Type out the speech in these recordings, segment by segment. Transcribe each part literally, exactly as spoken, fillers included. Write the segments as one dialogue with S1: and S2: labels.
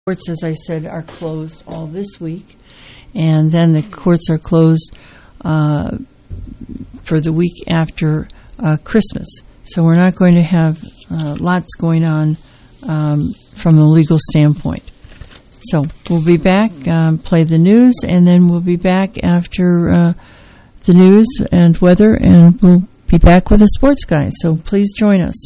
S1: Courts, as I said, are closed all this week, and then the courts are closed uh, for the week after uh, Christmas. So we're not going to have uh, lots going on um, from a legal standpoint. So we'll be back, um, play the news, and then we'll be back after uh, the news and weather, and we'll be back with a sports guide. So please join us.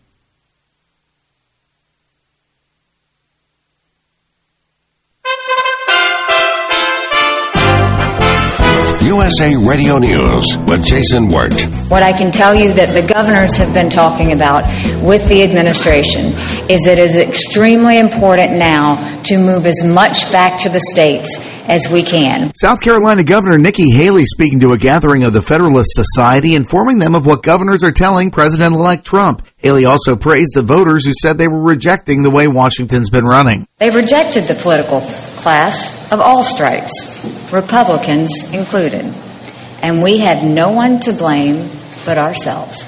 S2: U S A Radio News with Jason Wirt.
S3: What I can tell you that the governors have been talking about with the administration is that it is extremely important now to move as much back to the states as we can.
S4: South Carolina Governor Nikki Haley speaking to a gathering of the Federalist Society, informing them of what governors are telling President-elect Trump. Haley also praised the voters who said they were rejecting the way Washington's been running.
S3: They rejected the political class of all stripes, Republicans included. And we had no one to blame but ourselves.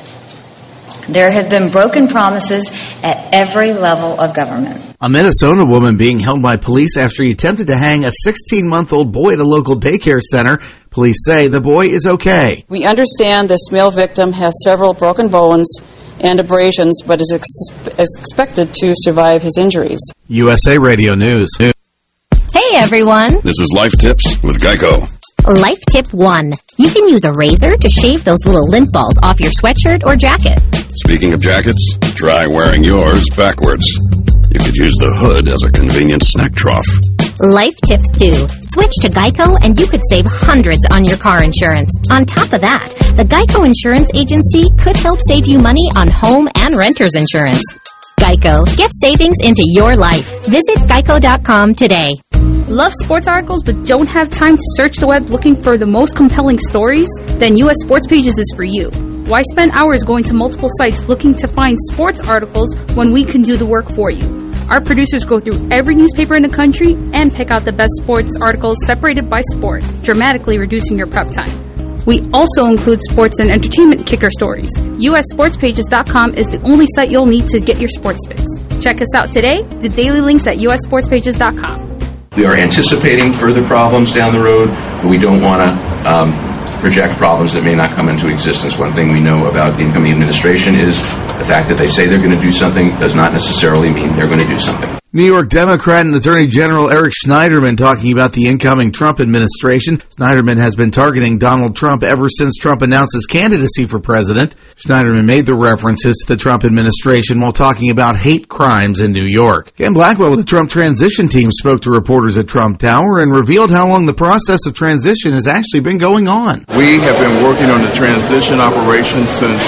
S3: There have been broken promises at every level of government.
S4: A Minnesota woman being held by police after he attempted to hang a sixteen-month-old boy at a local daycare center. Police say the boy is okay.
S5: We understand this male victim has several broken bones and abrasions, but is ex- expected to survive his injuries.
S4: U S A Radio News.
S6: Hey, everyone.
S2: This is Life Tips with Geico.
S6: Life Tip one. You can use a razor to shave those little lint balls off your sweatshirt or jacket.
S2: Speaking of jackets, try wearing yours backwards. You could use the hood as a convenient snack trough.
S6: Life Tip two. Switch to Geico and you could save hundreds on your car insurance. On top of that, the Geico Insurance Agency could help save you money on home and renter's insurance. Geico. Get savings into your life. Visit geico dot com today.
S7: Love sports articles but don't have time to search the web looking for the most compelling stories? Then U S Sports Pages is for you. Why spend hours going to multiple sites looking to find sports articles when we can do the work for you? Our producers go through every newspaper in the country and pick out the best sports articles separated by sport, dramatically reducing your prep time. We also include sports and entertainment kicker stories. U S sports pages dot com is the only site you'll need to get your sports fix. Check us out today. The daily links at U S sports pages dot com.
S8: We are anticipating further problems down the road, but we don't want to um, project problems that may not come into existence. One thing we know about the incoming administration is the fact that they say they're going to do something does not necessarily mean they're going to do something.
S4: New York Democrat and Attorney General Eric Schneiderman talking about the incoming Trump administration. Schneiderman has been targeting Donald Trump ever since Trump announced his candidacy for president. Schneiderman made the references to the Trump administration while talking about hate crimes in New York. Ken Blackwell with the Trump transition team spoke to reporters at Trump Tower and revealed how long the process of transition has actually been going on.
S9: We have been working on the transition operation since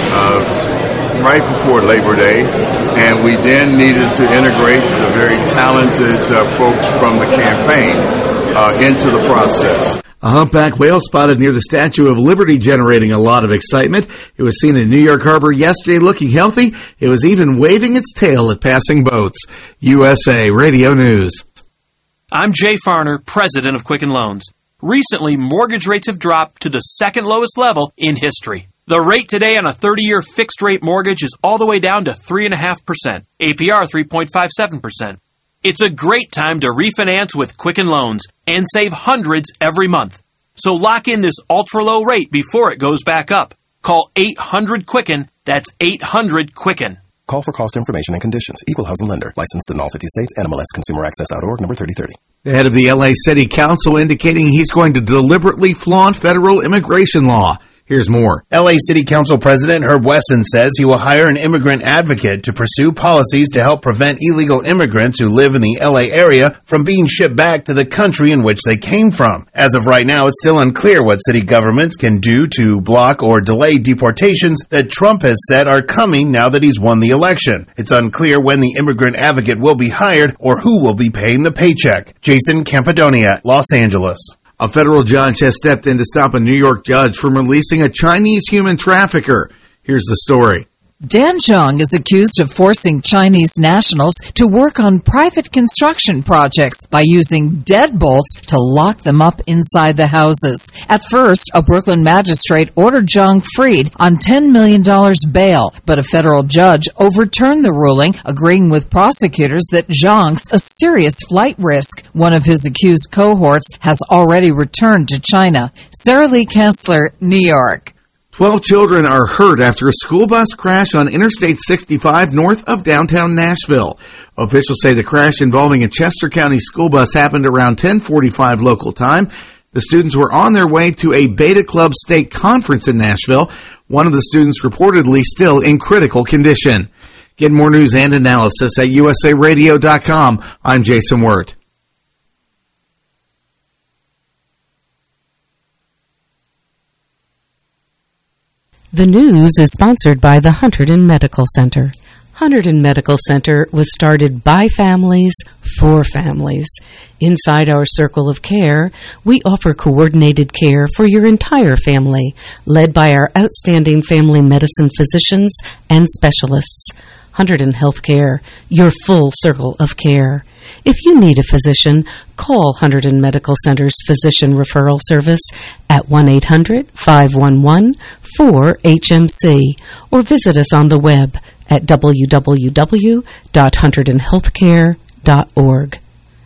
S9: uh, right before Labor Day, and we then needed to integrate the very talented uh, folks from the campaign uh, into the process.
S4: A humpback whale spotted near the Statue of Liberty generating a lot of excitement. It was seen in New York Harbor yesterday looking healthy. It was even waving its tail at passing boats. U S A Radio News.
S10: I'm Jay Farner, president of Quicken Loans. Recently, mortgage rates have dropped to the second lowest level in history. The rate today on a thirty-year fixed-rate mortgage is all the way down to three point five percent, A P R three point five seven percent. It's a great time to refinance with Quicken Loans and save hundreds every month. So lock in this ultra-low rate before it goes back up. Call eight hundred Quicken. That's eight hundred Quicken.
S11: Call for cost information and conditions. Equal housing lender. Licensed in all fifty states. N M L S Consumer Access dot org, number thirty thirty.
S4: The head of the L A City Council indicating he's going to deliberately flaunt federal immigration law. Here's more.
S12: L A City Council President Herb Wesson says he will hire an immigrant advocate to pursue policies to help prevent illegal immigrants who live in the L A area from being shipped back to the country in which they came from. As of right now, it's still unclear what city governments can do to block or delay deportations that Trump has said are coming now that he's won the election. It's unclear when the immigrant advocate will be hired or who will be paying the paycheck. Jason Campadonia, Los Angeles.
S4: A federal judge has stepped in to stop a New York judge from releasing a Chinese human trafficker. Here's the story.
S13: Dan Zhang is accused of forcing Chinese nationals to work on private construction projects by using deadbolts to lock them up inside the houses. At first, a Brooklyn magistrate ordered Zhang freed on ten million dollars bail, but a federal judge overturned the ruling, agreeing with prosecutors that Zhang's a serious flight risk. One of his accused cohorts has already returned to China. Sarah Lee Kessler, New York.
S4: Twelve children are hurt after a school bus crash on Interstate sixty-five north of downtown Nashville. Officials say the crash involving a Chester County school bus happened around ten forty-five local time. The students were on their way to a Beta Club state conference in Nashville. One of the students reportedly still in critical condition. Get more news and analysis at U S A radio dot com. I'm Jason Wirt.
S14: The news is sponsored by the Hunterdon Medical Center. Hunterdon Medical Center was started by families for families. Inside our circle of care, we offer coordinated care for your entire family, led by our outstanding family medicine physicians and specialists. Hunterdon Healthcare, your full circle of care. If you need a physician, call Hunterdon Medical Center's Physician Referral Service at one eight hundred, five one one, four H M C or visit us on the web at w w w dot hunterdon healthcare dot org.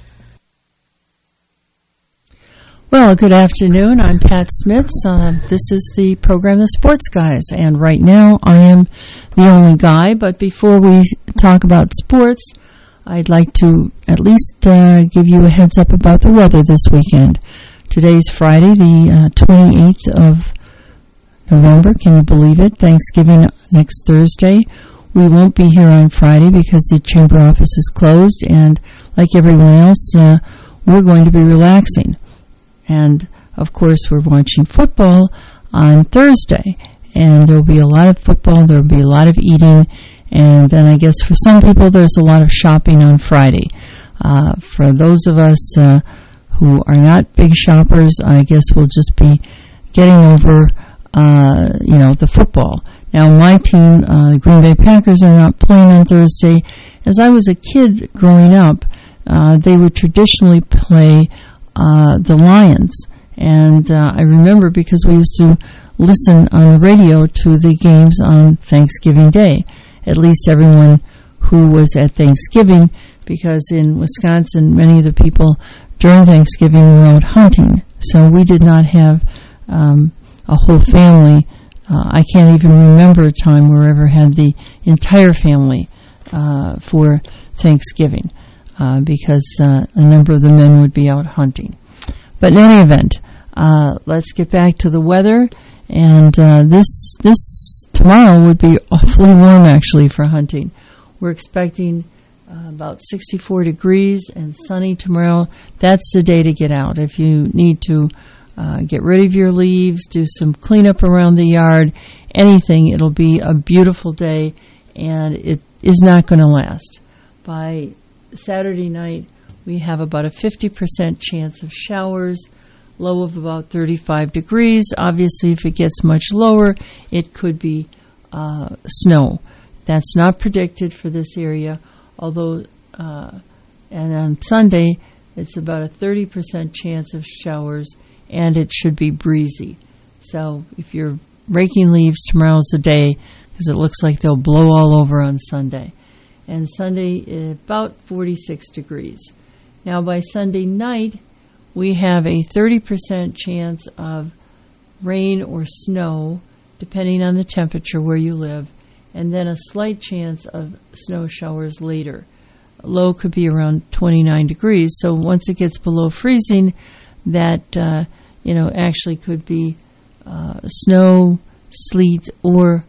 S1: Well, good afternoon. I'm Pat Smith. Uh, this is the program, The Sports Guys, and right now I am the only guy, but before we talk about sports, I'd like to at least uh, give you a heads up about the weather this weekend. Today's Friday, the uh, twenty-eighth of November. Can you believe it? Thanksgiving next Thursday. We won't be here on Friday because the chamber office is closed, and like everyone else, uh, we're going to be relaxing. And, of course, we're watching football on Thursday, and there'll be a lot of football, there'll be a lot of eating, and then I guess for some people there's a lot of shopping on Friday. Uh, for those of us uh, who are not big shoppers, I guess we'll just be getting over, uh, you know, the football. Now, my team, uh, the Green Bay Packers, are not playing on Thursday. As I was a kid growing up, uh, they would traditionally play uh, the Lions. And uh, I remember because we used to listen on the radio to the games on Thanksgiving Day. At least everyone who was at Thanksgiving, because in Wisconsin, many of the people during Thanksgiving were out hunting. So we did not have um, a whole family. Uh, I can't even remember a time where I ever had the entire family uh, for Thanksgiving, uh, because uh, a number of the men would be out hunting. But in any event, uh, let's get back to the weather. And uh, this this tomorrow would be awfully warm, actually, for hunting. We're expecting uh, about sixty-four degrees and sunny tomorrow. That's the day to get out. If you need to uh, get rid of your leaves, do some cleanup around the yard, anything, it'll be a beautiful day, and it is not going to last. By Saturday night, we have about a fifty percent chance of showers, low of about thirty-five degrees. Obviously, if it gets much lower, it could be uh, snow. That's not predicted for this area, although, uh, and on Sunday, it's about a thirty percent chance of showers, and it should be breezy. So if you're raking leaves, tomorrow's the day, because it looks like they'll blow all over on Sunday. And Sunday, about forty-six degrees. Now, by Sunday night, we have a thirty percent chance of rain or snow, depending on the temperature where you live, and then a slight chance of snow showers later. Low could be around twenty-nine degrees, so once it gets below freezing, that, uh, you know, actually could be uh, snow, sleet, or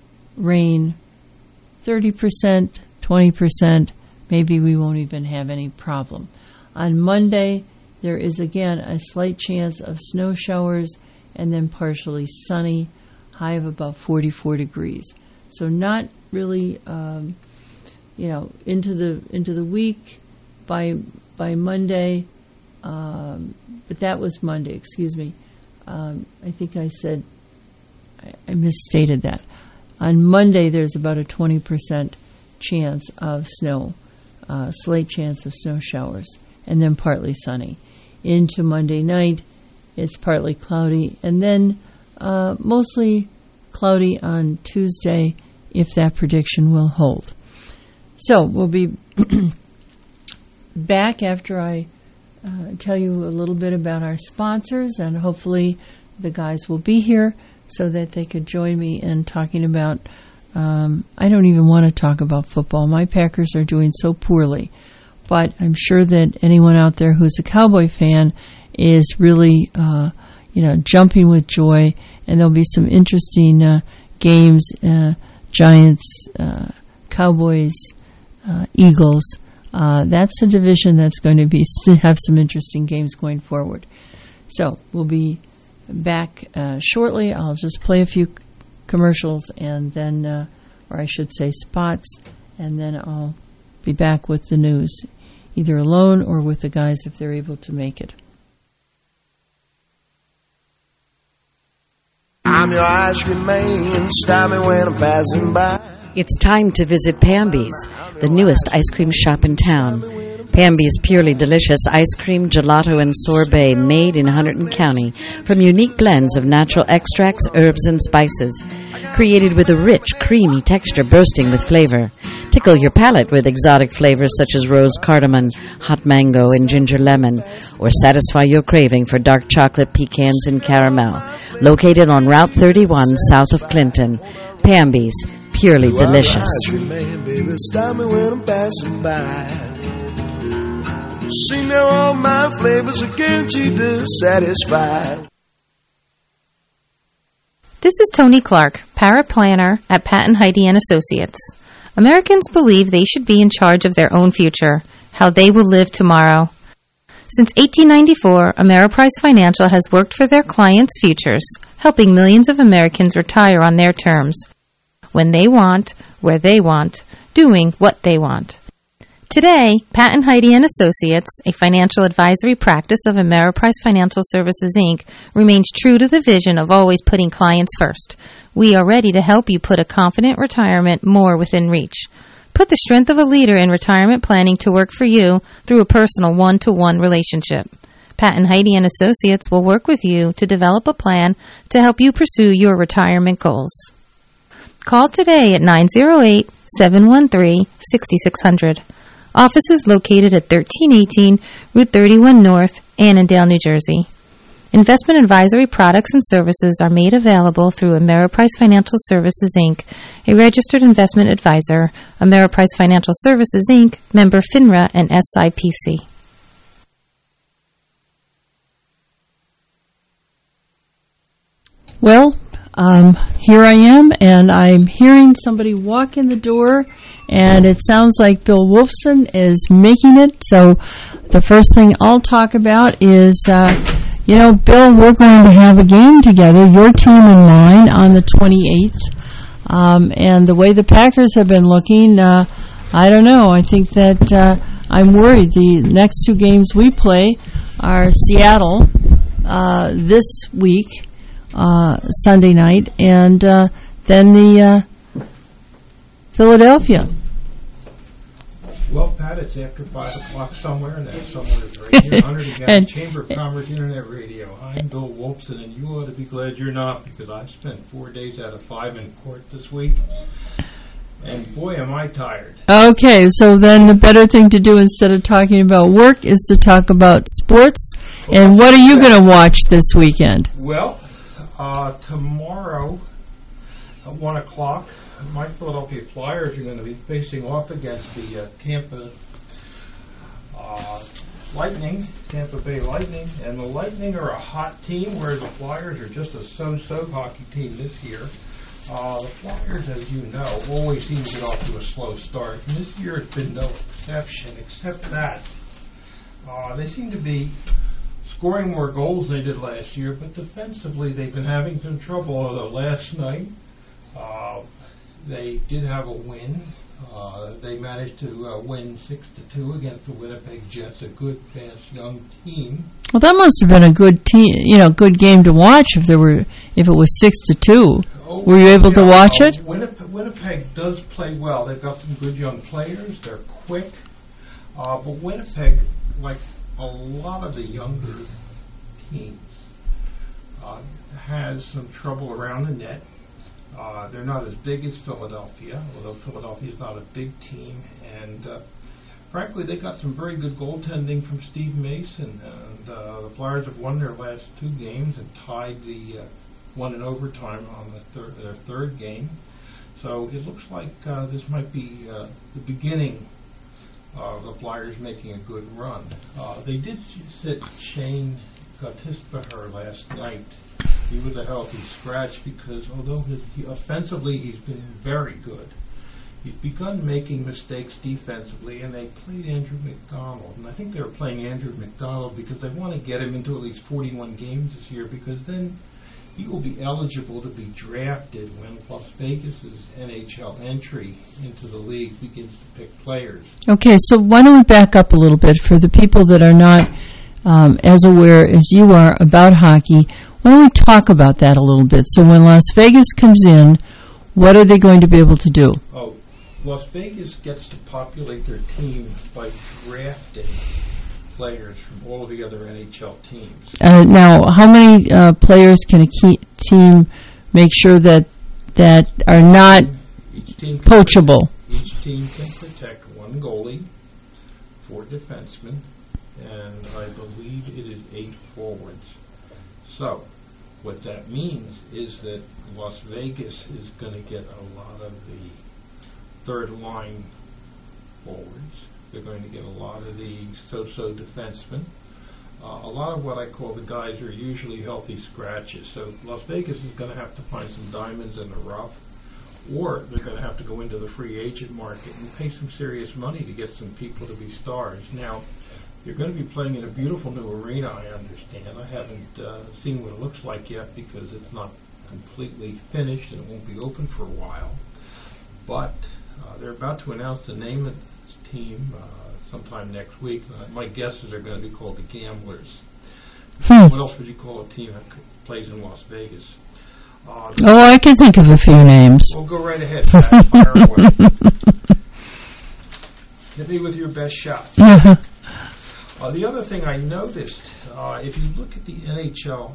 S1: rain. thirty percent, twenty percent, maybe we won't even have any problem. On Monday, there is, again, a slight chance of snow showers and then partially sunny, high of about forty-four degrees. So not really, um, you know, into the into the week by by Monday, um, but that was Monday, excuse me. Um, I think I said, I, I misstated that. On Monday, there's about a twenty percent chance of snow, uh, slight chance of snow showers, and then partly sunny. Into Monday night, it's partly cloudy, and then uh, mostly cloudy on Tuesday, if that prediction will hold. So we'll be back after I uh, tell you a little bit about our sponsors, and hopefully the guys will be here so that they could join me in talking about, um, I don't even want to talk about football. My Packers are doing so poorly. But I'm sure that anyone out there who's a Cowboy fan is really, uh, you know, jumping with joy. And there'll be some interesting uh, games, uh, Giants, uh, Cowboys, uh, Eagles. Uh, that's a division that's going to be have some interesting games going forward. So we'll be back uh, shortly. I'll just play a few commercials and then, uh, or I should say spots, and then I'll be back with the news, either alone or with the guys if they're able to make it.
S15: I'm your ice cream man, stop me when I'm passing by.
S16: It's time to visit Pamby's, the newest ice cream shop in town. Pamby's purely delicious ice cream, gelato, and sorbet made in Hunterdon County from unique blends of natural extracts, herbs, and spices. Created with a rich, creamy texture bursting with flavor. Tickle your palate with exotic flavors such as rose cardamom, hot mango, and ginger lemon, or satisfy your craving for dark chocolate, pecans, and caramel. Located on Route thirty-one south of Clinton, Pamby's, purely delicious.
S15: See now all my flavors are guaranteed to satisfy.
S17: This is Tony Clark, paraplanner at Patton Heidi and Associates. Americans believe they should be in charge of their own future, how they will live tomorrow. Since eighteen ninety-four, Ameriprise Financial has worked for their clients' futures, helping millions of Americans retire on their terms, when they want, where they want, doing what they want. Today, Patton Heidi and Associates, a financial advisory practice of Ameriprise Financial Services, Incorporated, remains true to the vision of always putting clients first. We are ready to help you put a confident retirement more within reach. Put the strength of a leader in retirement planning to work for you through a personal one-to-one relationship. Patton Heidi and Associates will work with you to develop a plan to help you pursue your retirement goals. Call today at nine oh eight, seven one three, six six zero zero. Office is located at thirteen eighteen Route thirty-one North, Annandale, New Jersey. Investment advisory products and services are made available through Ameriprise Financial Services, Incorporated, a registered investment advisor. Ameriprise Financial Services, Incorporated, member FINRA and S I P C.
S1: Well, um, here I am, and I'm hearing somebody walk in the door, and it sounds like Bill Wolfson is making it. So the first thing I'll talk about is, uh, you know, Bill, we're going to have a game together, your team and mine, on the twenty-eighth. Um, and the way the Packers have been looking, uh, I don't know. I think that uh, I'm worried. The next two games we play are Seattle uh, this week, uh, Sunday night, and uh, then the uh, Philadelphia.
S18: Well, Pat, it's after five o'clock somewhere, and that's somewhere's radio. Hunter again, Chamber of Commerce Internet Radio. I'm Bill Wolfson, and you ought to be glad you're not, because I've spent four days out of five in court this week, and boy, am I tired.
S1: Okay, so then the better thing to do instead of talking about work is to talk about sports. Well, and what are you going to watch this weekend?
S18: Well, uh, tomorrow at one o'clock, my Philadelphia Flyers are going to be facing off against the uh, Tampa uh, Lightning, Tampa Bay Lightning, and the Lightning are a hot team, whereas the Flyers are just a so-so hockey team this year. Uh, the Flyers, as you know, always seem to get off to a slow start, and this year has been no exception, except that uh, they seem to be scoring more goals than they did last year, but defensively they've been having some trouble, although last night uh, they did have a win. Uh, they managed to uh, win six to two against the Winnipeg Jets, a good, fast, young team.
S1: Well, that must have been a good team, you know, good game to watch if there were, if it was six to two.
S18: Oh
S1: Were you able to watch
S18: uh,
S1: it?
S18: Winnipeg, Winnipeg does play well. They've got some good young players. They're quick. Uh, but Winnipeg, like a lot of the younger teams, uh, has some trouble around the net. Uh, they're not as big as Philadelphia, although Philadelphia is not a big team. And uh, frankly, they got some very good goaltending from Steve Mason. And uh, the Flyers have won their last two games and tied the uh, one in overtime on the thir- their third game. So it looks like uh, this might be uh, the beginning of the Flyers making a good run. Uh, they did sit Shane Gottisbehere last night. He was a healthy scratch because although his, he, offensively he's been very good, he's begun making mistakes defensively, and they played Andrew McDonald. And I think they were playing Andrew McDonald because they want to get him into at least forty-one games this year, because then he will be eligible to be drafted when Las Vegas's N H L entry into the league begins to pick players.
S1: Okay, so why don't we back up a little bit for the people that are not um, as aware as you are about hockey. Why don't we talk about that a little bit? So when Las Vegas comes in, what are they going to be able to do?
S18: Oh, Las Vegas gets to populate their team by drafting players from all of the other N H L teams.
S1: Uh, now, how many uh, players can a key team make sure that that are not
S18: each team
S1: poachable?
S18: Protect, each team can protect one goalie, four defensemen, and I believe it is eight forwards. So, what that means is that Las Vegas is going to get a lot of the third line forwards. They're going to get a lot of the so-so defensemen. Uh, a lot of what I call the guys are usually healthy scratches. So Las Vegas is going to have to find some diamonds in the rough, or they're going to have to go into the free agent market and pay some serious money to get some people to be stars. Now, you're going to be playing in a beautiful new arena, I understand. I haven't uh, seen what it looks like yet because it's not completely finished and it won't be open for a while. But uh, they're about to announce the name of this team uh, sometime next week. Uh, my guesses they're going to be called the Gamblers.
S1: Hmm.
S18: What else would you call a team that plays in Las Vegas? Uh,
S1: oh, I can think of a few names.
S18: Well, go right ahead. Pat, fire away. Hit me with your best shot.
S1: Uh-huh.
S18: Uh, the other thing I noticed, uh, if you look at the N H L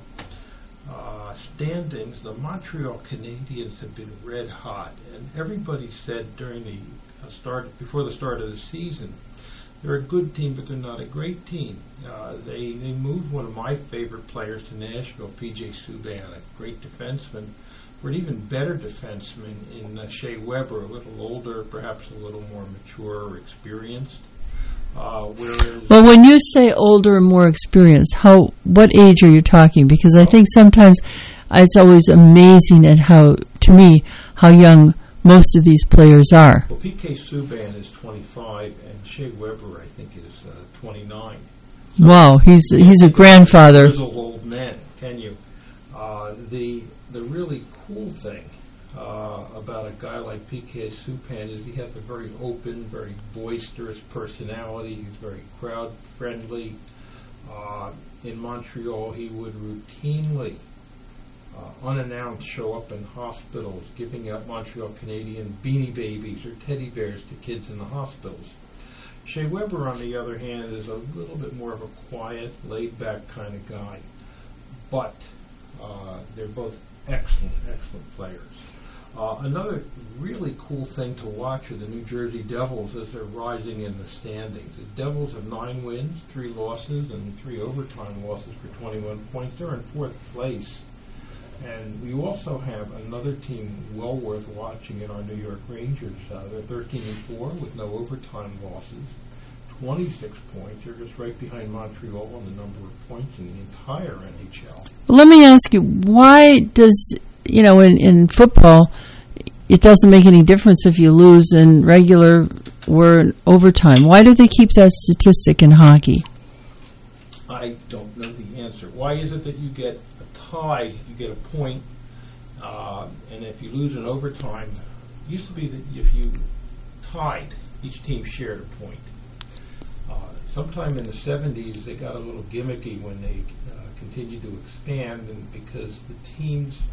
S18: uh, standings, the Montreal Canadiens have been red hot, and everybody said during the uh, start, before the start of the season, they're a good team, but they're not a great team. Uh, they they moved one of my favorite players to Nashville, P J Subban, a great defenseman, for an even better defenseman in uh, Shea Weber, a little older, perhaps a little more mature or experienced. Uh,
S1: well, when you say older and more experienced, how what age are you talking? Because I think sometimes it's always amazing at how, to me, how young most of these players are.
S18: Well, P K Subban is twenty-five, and Shea Weber, I think, is uh, twenty-nine. So
S1: wow, he's he's a grandfather.
S18: Grizzled old men, can you? Uh, the the really cool thing Uh, about a guy like P K Subban is he has a very open, very boisterous personality. He's very crowd friendly. Uh, in Montreal, he would routinely, uh, unannounced, show up in hospitals, giving out Montreal Canadian beanie babies or teddy bears to kids in the hospitals. Shea Weber, on the other hand, is a little bit more of a quiet, laid-back kind of guy. But uh, they're both excellent, excellent players. Uh, another really cool thing to watch are the New Jersey Devils as they're rising in the standings. The Devils have nine wins, three losses, and three overtime losses for twenty-one points. They're in fourth place. And we also have another team well worth watching in our New York Rangers. Uh, they're thirteen and four with no overtime losses, twenty-six points. They're just right behind Montreal on the number of points in the entire N H L.
S1: Let me ask you, why does, you know, in, in football, it doesn't make any difference if you lose in regular or in overtime. Why do they keep that statistic in hockey?
S18: I don't know the answer. Why is it that you get a tie, you get a point, uh, and if you lose in overtime, it used to be that if you tied, each team shared a point. Uh, sometime in the seventies, they got a little gimmicky when they uh, continued to expand, and because the teams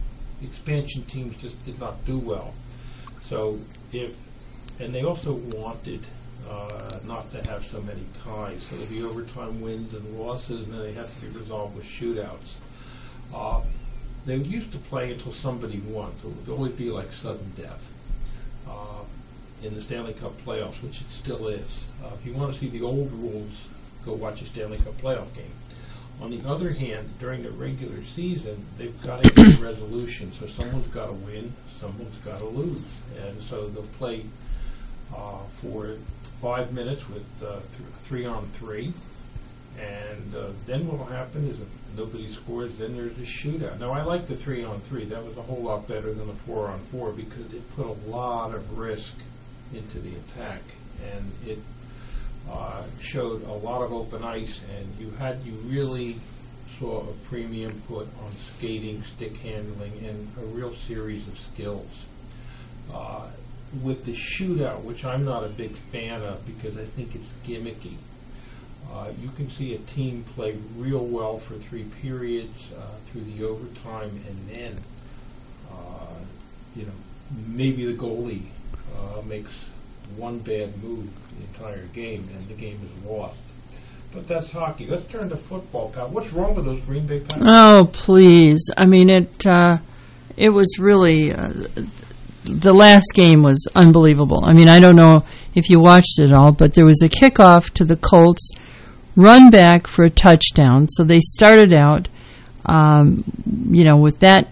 S18: the expansion teams just did not do well. So if, and they also wanted uh, not to have so many ties, so there'd be overtime wins and losses, and then they have to be resolved with shootouts. Uh, they used to play until somebody won, so it would always be like sudden death uh, in the Stanley Cup playoffs, which it still is. Uh, if you want to see the old rules, go watch a Stanley Cup playoff game. On the other hand, during the regular season, they've got to get a resolution. So someone's got to win, someone's got to lose. And so they'll play uh, for five minutes with uh, th- three on three. And uh, then what will happen is if nobody scores, then there's a shootout. Now, I like the three on three. That was a whole lot better than the four on four because it put a lot of risk into the attack. And it Uh, showed a lot of open ice, and you had you really saw a premium put on skating, stick handling, and a real series of skills. Uh, with the shootout, which I'm not a big fan of because I think it's gimmicky, uh, you can see a team play real well for three periods uh, through the overtime, and then uh, you know maybe the goalie uh, makes one bad move the entire game, and the game is lost. But that's hockey. Let's turn to football, Pat. What's wrong with those Green Bay Packers?
S1: Oh, please. I mean, it uh, it was really... Uh, the last game was unbelievable. I mean, I don't know if you watched it all, but there was a kickoff to the Colts, run back for a touchdown. So they started out, um, you know, with that.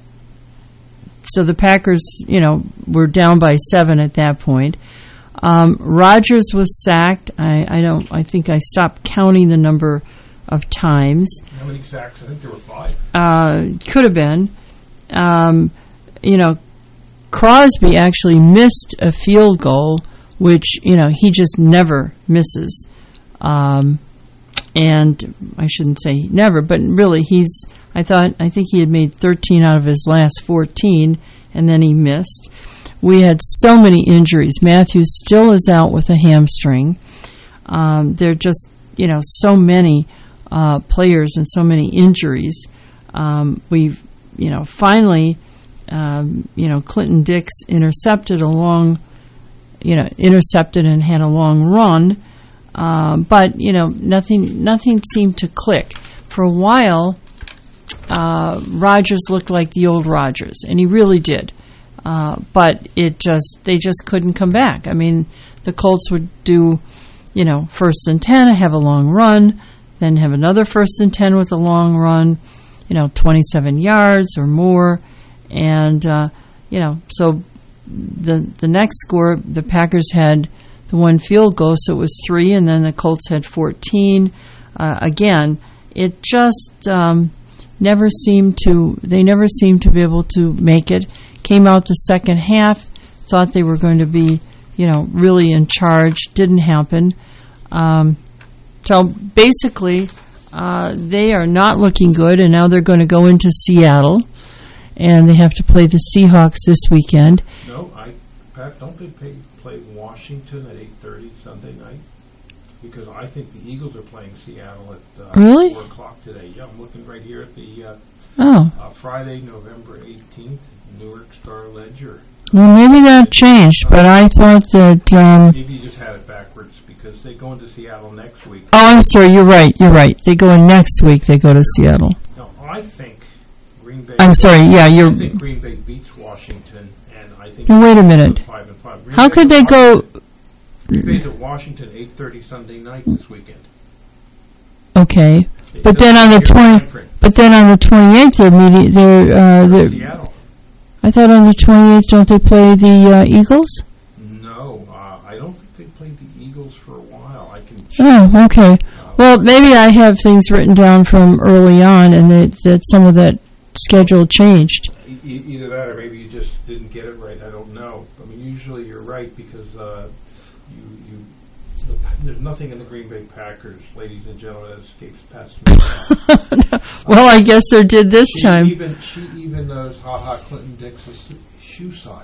S1: So the Packers, you know, were down by seven at that point. Um, Rodgers was sacked. I, I don't. I think I stopped counting the number of times.
S18: How many sacks? I think there were five.
S1: Uh, could have been. Um, you know, Crosby actually missed a field goal, which you know he just never misses. Um, and I shouldn't say never, but really he's. I thought. I think he had made thirteen out of his last fourteen, and then he missed. We had so many injuries. Matthews still is out with a hamstring. Um, there are just, you know, so many uh, players and so many injuries. Um, we've, you know, finally, um, you know, Clinton Dix intercepted a long, you know, intercepted and had a long run. Uh, but, you know, nothing, nothing seemed to click. For a while, uh, Rodgers looked like the old Rodgers, and he really did. Uh, but it just they just couldn't come back. I mean, the Colts would do, you know, first and ten, have a long run, then have another first and ten with a long run, you know, twenty-seven yards or more, and uh, you know, so the the next score, the Packers had the one field goal, so it was three, and then the Colts had fourteen. Uh, again, it just um, never seemed to. They never seemed to be able to make it. Came out the second half, thought they were going to be, you know, really in charge. Didn't happen. Um, so basically, uh, they are not looking good, and now they're going to go into Seattle, and they have to play the Seahawks this weekend.
S18: No, I, Pat, don't they pay, play Washington at eight thirty Sunday night? Because I think the Eagles are playing Seattle at uh,
S1: really?
S18: four o'clock today. Yeah, I'm looking right here at the uh,
S1: oh.
S18: uh, Friday, November eighteenth. Newark Star Ledger.
S1: Well, maybe that changed, but I thought that... Um,
S18: maybe you just had it backwards because they go into Seattle next week.
S1: Oh, I'm sorry, you're right, you're right. They go in next week, they go to Seattle.
S18: No, I think Green Bay...
S1: I'm sorry, yeah, you're...
S18: I think Green Bay beats Washington, and I think...
S1: Wait a minute.
S18: Five and five.
S1: How could they go...
S18: Green Bay's at Washington, eight thirty Sunday night this weekend.
S1: Okay, but then on the twenty, but then on the twenty-eighth, they're meeting. They're, uh, they're
S18: Seattle.
S1: I thought on the twenty-eighth, don't they play the uh, Eagles?
S18: No, uh, I don't think they played the Eagles for a while. I can.
S1: Oh, okay. Uh, well, maybe I have things written down from early on, and that, that some of that schedule changed.
S18: E- either that, or maybe you just didn't get it right. I don't know. I mean, usually you're right because uh, you you. The, there's nothing in the Green Bay Packers, ladies and gentlemen, that escapes Pat Smith.
S1: Well, I guess there did this
S18: she
S1: time.
S18: Even, she even knows Ha Ha Clinton Dix's shoe size.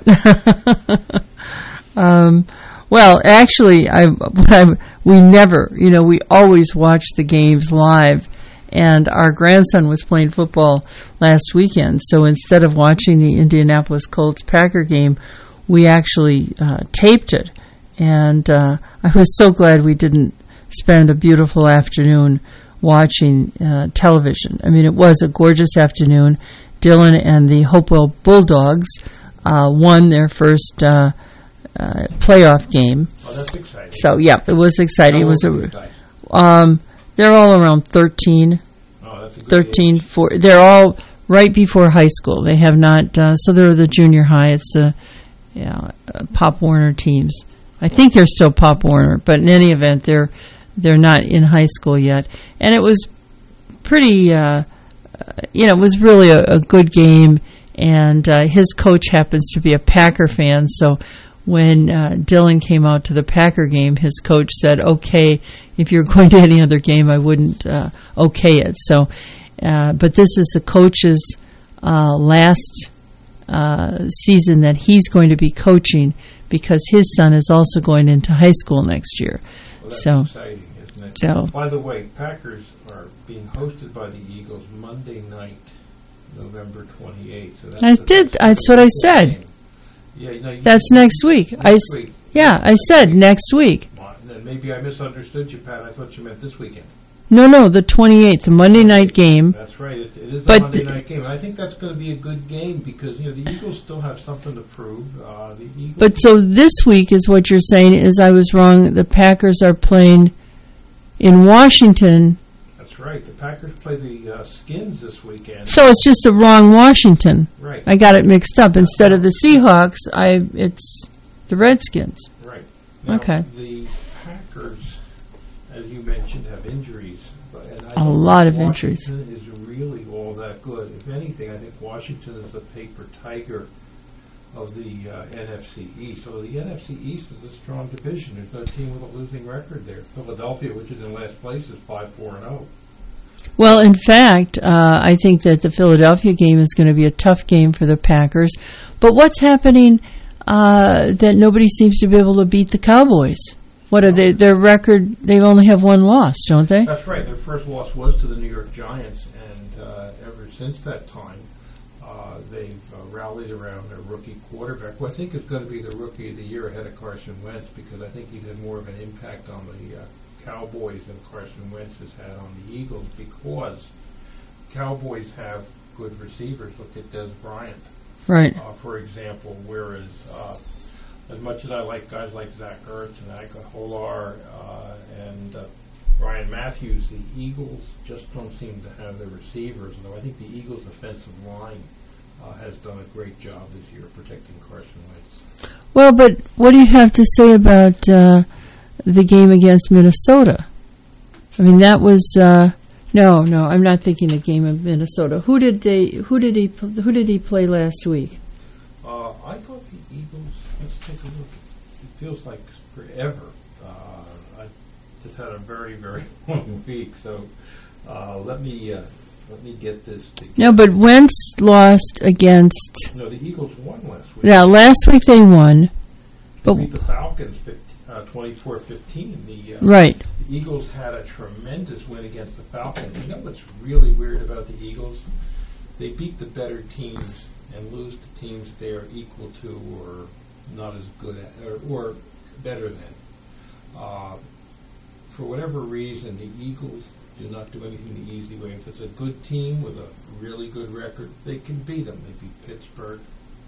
S1: um, well, actually, I, I we never, you know, we always watch the games live, And our grandson was playing football last weekend, so instead of watching the Indianapolis Colts-Packer game, we actually uh, taped it. And uh, I was so glad we didn't spend a beautiful afternoon watching uh, television. I mean, it was a gorgeous afternoon. Dylan and the Hopewell Bulldogs uh, won their first uh, uh, playoff game.
S18: Oh, that's exciting.
S1: So, yeah, it was exciting.
S18: How
S1: it was
S18: old
S1: a.
S18: are you guys?
S1: Um, they're all around thirteen.
S18: Oh, that's a good
S1: thirteen,
S18: age.
S1: four, they're all right before high school. They have not, uh, so they're the junior high. It's the yeah, uh, Pop Warner teams. I think they're still Pop Warner, but in any event, they're they're not in high school yet. And it was pretty, uh, uh, you know, it was really a, a good game. And uh, his coach happens to be a Packer fan, so when uh, Dylan came out to the Packer game, his coach said, okay, if you're going to any other game, I wouldn't uh, okay it. So, uh, but this is the coach's uh, last uh, season that he's going to be coaching because his son is also going into high school next year.
S18: Well, that's
S1: so,
S18: exciting, isn't it?
S1: So,
S18: by the way, Packers are being hosted by the Eagles Monday night, November twenty-eighth. So that's
S1: I
S18: the
S1: did.
S18: next
S1: That's what I said.
S18: game. Yeah, you know, you
S1: That's next week.
S18: Next
S1: I, s-
S18: week.
S1: Yeah, I said next week.
S18: Well, then maybe I misunderstood you, Pat. I thought you meant this weekend.
S1: No, no, the twenty-eighth, the Monday night game.
S18: That's right. It, it is
S1: But
S18: a Monday
S1: th-
S18: night game. And I think that's going to be a good game because, you know, the Eagles still have something to prove. Uh, the Eagles
S1: But so this week is what you're saying is I was wrong. The Packers are playing in Washington.
S18: That's right. The Packers play the uh, Skins this weekend.
S1: So it's just the wrong Washington.
S18: Right.
S1: I got it mixed up. Instead of the Seahawks, I it's the Redskins.
S18: Right. Now,
S1: Okay.
S18: The Packers, as you mentioned, have injuries. But, and I
S1: A
S18: don't
S1: lot
S18: think
S1: of injuries.
S18: Washington is really all that good. If anything, I think Washington is the paper tiger of the uh, N F C East. So the N F C East is a strong division. There's no team with a losing record there. Philadelphia, which is in last place, is five four and oh.
S1: Well, in fact, uh, I think that the Philadelphia game is going to be a tough game for the Packers. But what's happening uh, that nobody seems to be able to beat the Cowboys? What are they? Their record? They only have one loss, don't they?
S18: That's right. Their first loss was to the New York Giants, and uh, ever since that time, uh, they've uh, rallied around their rookie quarterback, who I think is going to be the rookie of the year ahead of Carson Wentz, because I think he's had more of an impact on the uh, Cowboys than Carson Wentz has had on the Eagles, because Cowboys have good receivers. Look at Des Bryant,
S1: Right.
S18: uh, for example, whereas uh, as much as I like guys like Zach Ertz and Ika Holar uh, and uh, Ryan Matthews, the Eagles just don't seem to have the receivers, though I think the Eagles' offensive line uh, has done a great job this year protecting Carson Wentz.
S1: Well, but what do you have to say about uh, the game against Minnesota? I mean, that was uh, no, no. I'm not thinking the game of Minnesota. Who did they? Who did he? Who did he play last week?
S18: Uh, I thought the Eagles. Let's take a look. It feels like forever. Uh, I just had a very, very long week, so uh, let me uh, let me get this together.
S1: No, but Wentz lost against.
S18: No, the Eagles won last week.
S1: Yeah, last week they won.
S18: They
S1: But
S18: beat the Falcons twenty-four fifteen. The, uh,
S1: Right.
S18: the Eagles had a tremendous win against the Falcons. You know what's really weird about the Eagles? They beat the better teams and lose to teams they're equal to or not as good at, or, or better than. Uh, for whatever reason, the Eagles do not do anything the easy way. If it's a good team with a really good record, they can beat them. They beat Pittsburgh.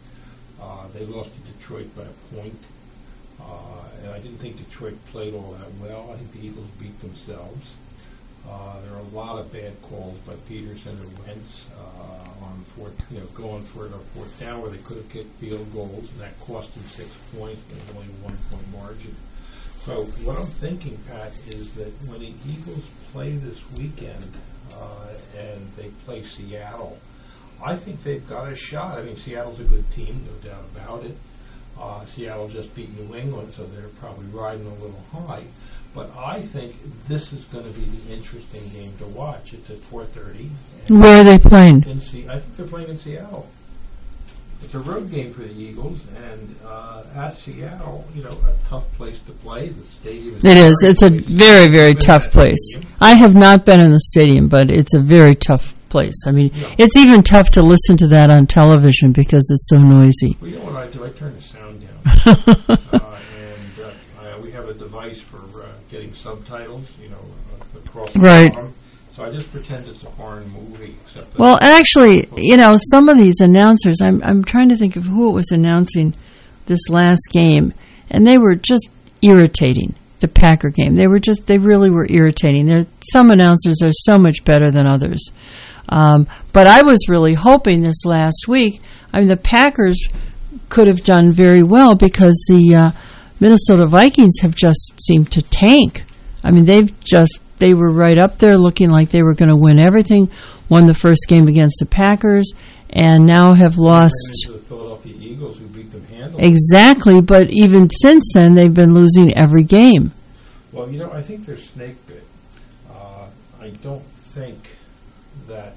S18: Uh, they lost to Detroit by a point. Uh, and I didn't think Detroit played all that well. I think the Eagles beat themselves. Uh, there are a lot of bad calls by Peterson and Wentz uh, on fourth, you know, going for it on fourth down where they could have kicked field goals, and that cost them six points. There's only a one-point margin. So what I'm thinking, Pat, is that when the Eagles play this weekend uh, and they play Seattle, I think they've got a shot. I mean, Seattle's a good team, no doubt about it. Uh, Seattle just beat New England, so they're probably riding a little high. But I think this is going to be the interesting game to watch. It's at four thirty.
S1: Where are they playing?
S18: In Se- I think they're playing in Seattle. it's a road game for the Eagles, and uh, at Seattle, you know, a tough place to play. The stadium is
S1: It is.
S18: very
S1: It's a
S18: noisy.
S1: very, very
S18: Been in
S1: tough
S18: that
S1: place.
S18: stadium.
S1: I have not been in the stadium, but it's a very tough place. I mean,
S18: Yeah.
S1: it's even tough to listen to that on television because it's so noisy.
S18: Well, you know what I do? I turn the sound down. uh, and uh, I, we have a device for uh, getting subtitles, you know, uh, across the
S1: Right.
S18: bottom. So I just pretend it's a foreign movie. Except that
S1: Well, actually, you know, some of these announcers, I'm I'm trying to think of who it was announcing this last game, and they were just irritating. The Packer game, they were just, they really were irritating. There, some announcers are so much better than others. Um, but I was really hoping this last week, I mean, the Packers could have done very well because the uh, Minnesota Vikings have just seemed to tank. I mean, they've just, they were right up there looking like they were going to win everything, won the first game against the Packers, and now have lost.
S18: Ran into the Philadelphia Eagles, who beat them handily.
S1: Exactly, but even since then, they've been losing every game.
S18: Well, you know, I think they're snake bit. Uh, I don't think that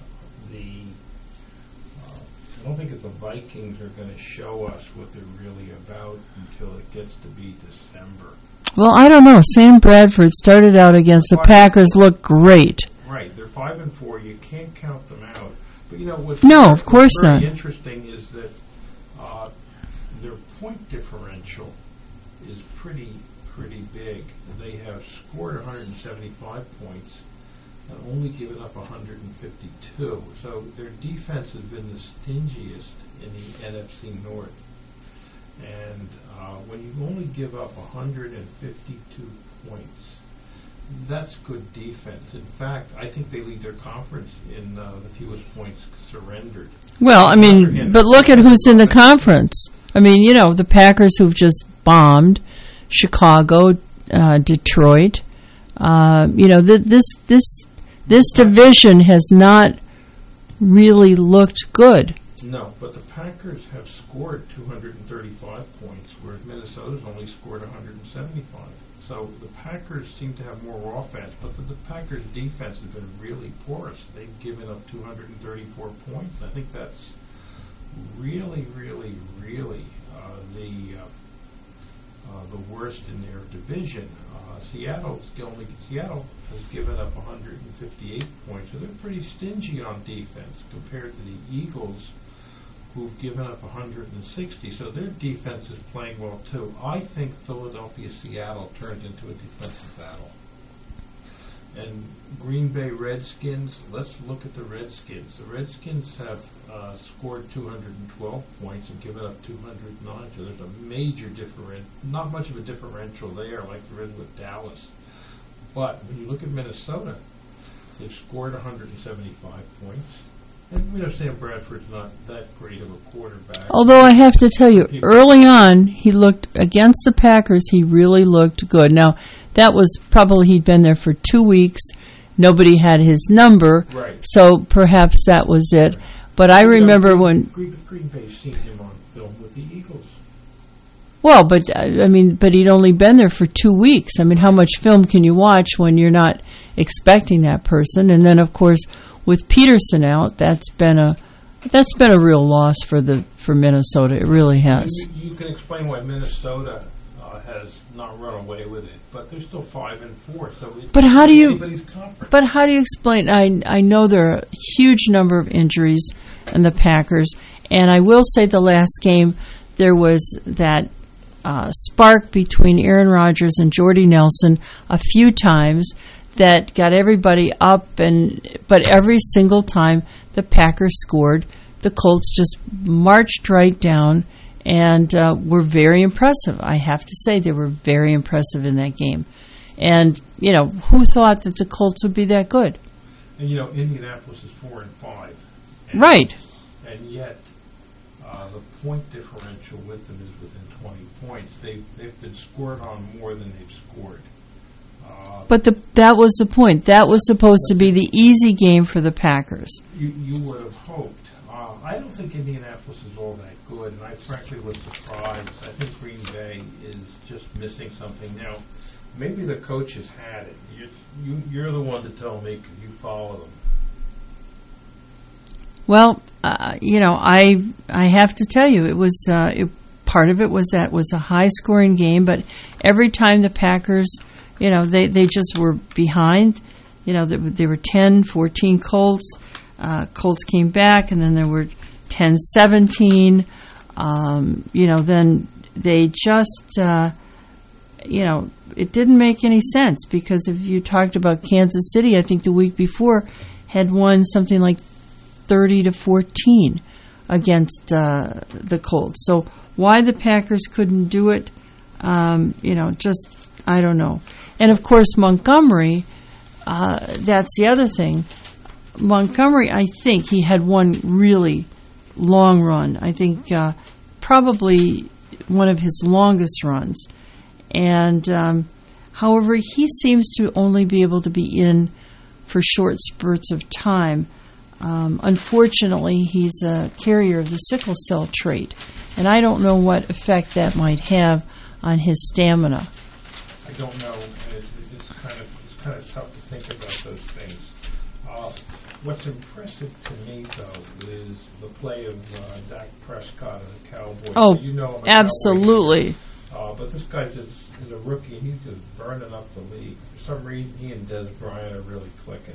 S18: the uh, I don't think that the Vikings are going to show us what they're really about until it gets to be December.
S1: Well, I don't know. Sam Bradford started out against the Packers, looked great.
S18: Right, they're five and four. You can't count them out. But you know what's
S1: No,
S18: very,
S1: of course
S18: what's very
S1: not.
S18: interesting is that uh, their point differential is pretty pretty big. They have scored one hundred seventy-five points and only given up one hundred fifty-two. So their defense has been the stingiest in the N F C North. And uh, when you only give up one hundred fifty-two points, that's good defense. In fact, I think they lead their conference in uh, the fewest points surrendered.
S1: Well, I mean, but look at who's in the conference. I mean, you know, the Packers who've just bombed, Chicago, uh, Detroit. Uh, you know, th- this this this division has not really looked good.
S18: No, but the Packers have scored two hundred thirty-five points, whereas Minnesota's only scored one hundred seventy-five. So the Packers seem to have more offense, but the, the Packers' defense has been really porous. They've given up two hundred thirty-four points. I think that's really, really, really uh, the uh, uh, the worst in their division. Uh, Seattle's only Seattle has given up one hundred fifty-eight points, so they're pretty stingy on defense compared to the Eagles, who've given up one hundred sixty. So their defense is playing well too. I think Philadelphia-Seattle turns into a defensive battle. And Green Bay Redskins, let's look at the Redskins. The Redskins have uh, scored two hundred twelve points and given up two hundred nine. So there's a major differential, not much of a differential there like there is with Dallas. But when you look at Minnesota, they've scored one hundred seventy-five points. And we know Sam Bradford's not that great of a quarterback.
S1: Although I have to tell you, early on, he looked, against the Packers, he really looked good. Now, that was probably, he'd been there for two weeks. Nobody had his number.
S18: Right.
S1: So perhaps that was it. But I remember when...
S18: Green, Green Bay's seen him on film with the Eagles.
S1: Well, but, uh, I mean, but he'd only been there for two weeks. I mean, how much film can you watch when you're not expecting that person? And then, of course, with Peterson out, that's been a that's been a real loss for the for Minnesota. It really has.
S18: You, you can explain why Minnesota uh, has not run away with it, but they're still five and four. So it's
S1: But how do you?
S18: anybody's conference.
S1: But how do you explain? I I know there are a huge number of injuries in the Packers, and I will say the last game there was that uh, spark between Aaron Rodgers and Jordy Nelson a few times that got everybody up, and but every single time the Packers scored, the Colts just marched right down and uh, were very impressive. I have to say they were very impressive in that game. And, you know, who thought that the Colts would be that good?
S18: And, you know, Indianapolis is four and five. And,
S1: right.
S18: And yet uh, the point differential with them is within twenty points. They've, they've been scored on more than they've scored. Uh,
S1: But the, that was the point. That was supposed to be the easy game for the Packers.
S18: You, you would have hoped. Uh, I don't think Indianapolis is all that good, and I frankly was surprised. I think Green Bay is just missing something. Now, maybe the coach has had it. You're, you, you're the one to tell me because you follow them.
S1: Well, uh, you know, I I have to tell you, it was uh, it, part of it was that it was a high-scoring game, but every time the Packers, you know, they, they just were behind. You know, they, they were ten fourteen Colts. Uh, Colts came back, and then there were ten seventeen. Um, you know, then they just, uh, you know, it didn't make any sense because if you talked about Kansas City, I think the week before had won something like thirty to fourteen against uh, the Colts. So why the Packers couldn't do it, um, you know, just, I don't know. And, of course, Montgomery, uh, that's the other thing. Montgomery, I think he had one really long run. I think uh, probably one of his longest runs. And, um, however, he seems to only be able to be in for short spurts of time. Um, unfortunately, he's a carrier of the sickle cell trait, and I don't know what effect that might have on his stamina.
S18: I don't know. It's, it's kind of it's kind of tough to think about those things. Uh, what's impressive to me, though, is the play of uh, Dak Prescott of the Cowboys.
S1: Oh,
S18: you know him,
S1: absolutely.
S18: Uh, but this guy just is a rookie, and he's just burning up the league. For some reason, he and Des Bryant are really clicking.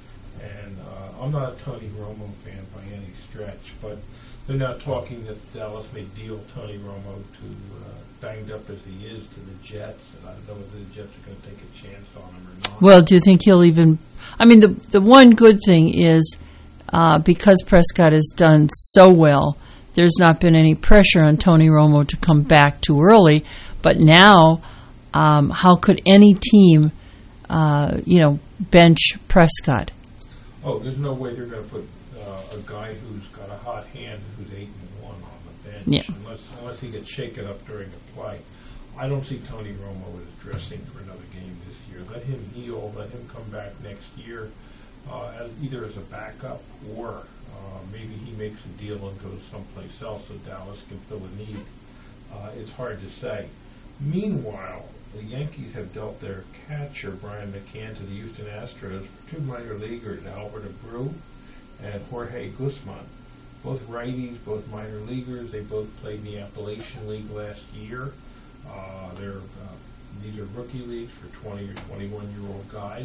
S18: And uh, I'm not a Tony Romo fan by any stretch, but they're now talking that Dallas may deal Tony Romo to, uh, banged up as he is, to the Jets. And I don't know whether the Jets are going to take a chance on him or not.
S1: Well, do you think he'll even... I mean, the the one good thing is uh, because Prescott has done so well, there's not been any pressure on Tony Romo to come back too early. But now, um, how could any team, uh, you know, bench Prescott?
S18: Oh, there's no way they're going to put uh, a guy who's got a hot hand who's eight and one on the bench,
S1: yeah.
S18: unless unless he gets shaken up during a play. I don't see Tony Romo as dressing for another game this year. Let him heal. Let him come back next year, uh, as either as a backup or uh, maybe he makes a deal and goes someplace else so Dallas can fill a need. Uh, it's hard to say. Meanwhile, the Yankees have dealt their catcher, Brian McCann, to the Houston Astros for two minor leaguers, Albert Abreu and Jorge Guzman. Both righties, both minor leaguers. They both played in the Appalachian League last year. Uh, they're, uh, these are rookie leagues for twenty or twenty-one-year-old guys.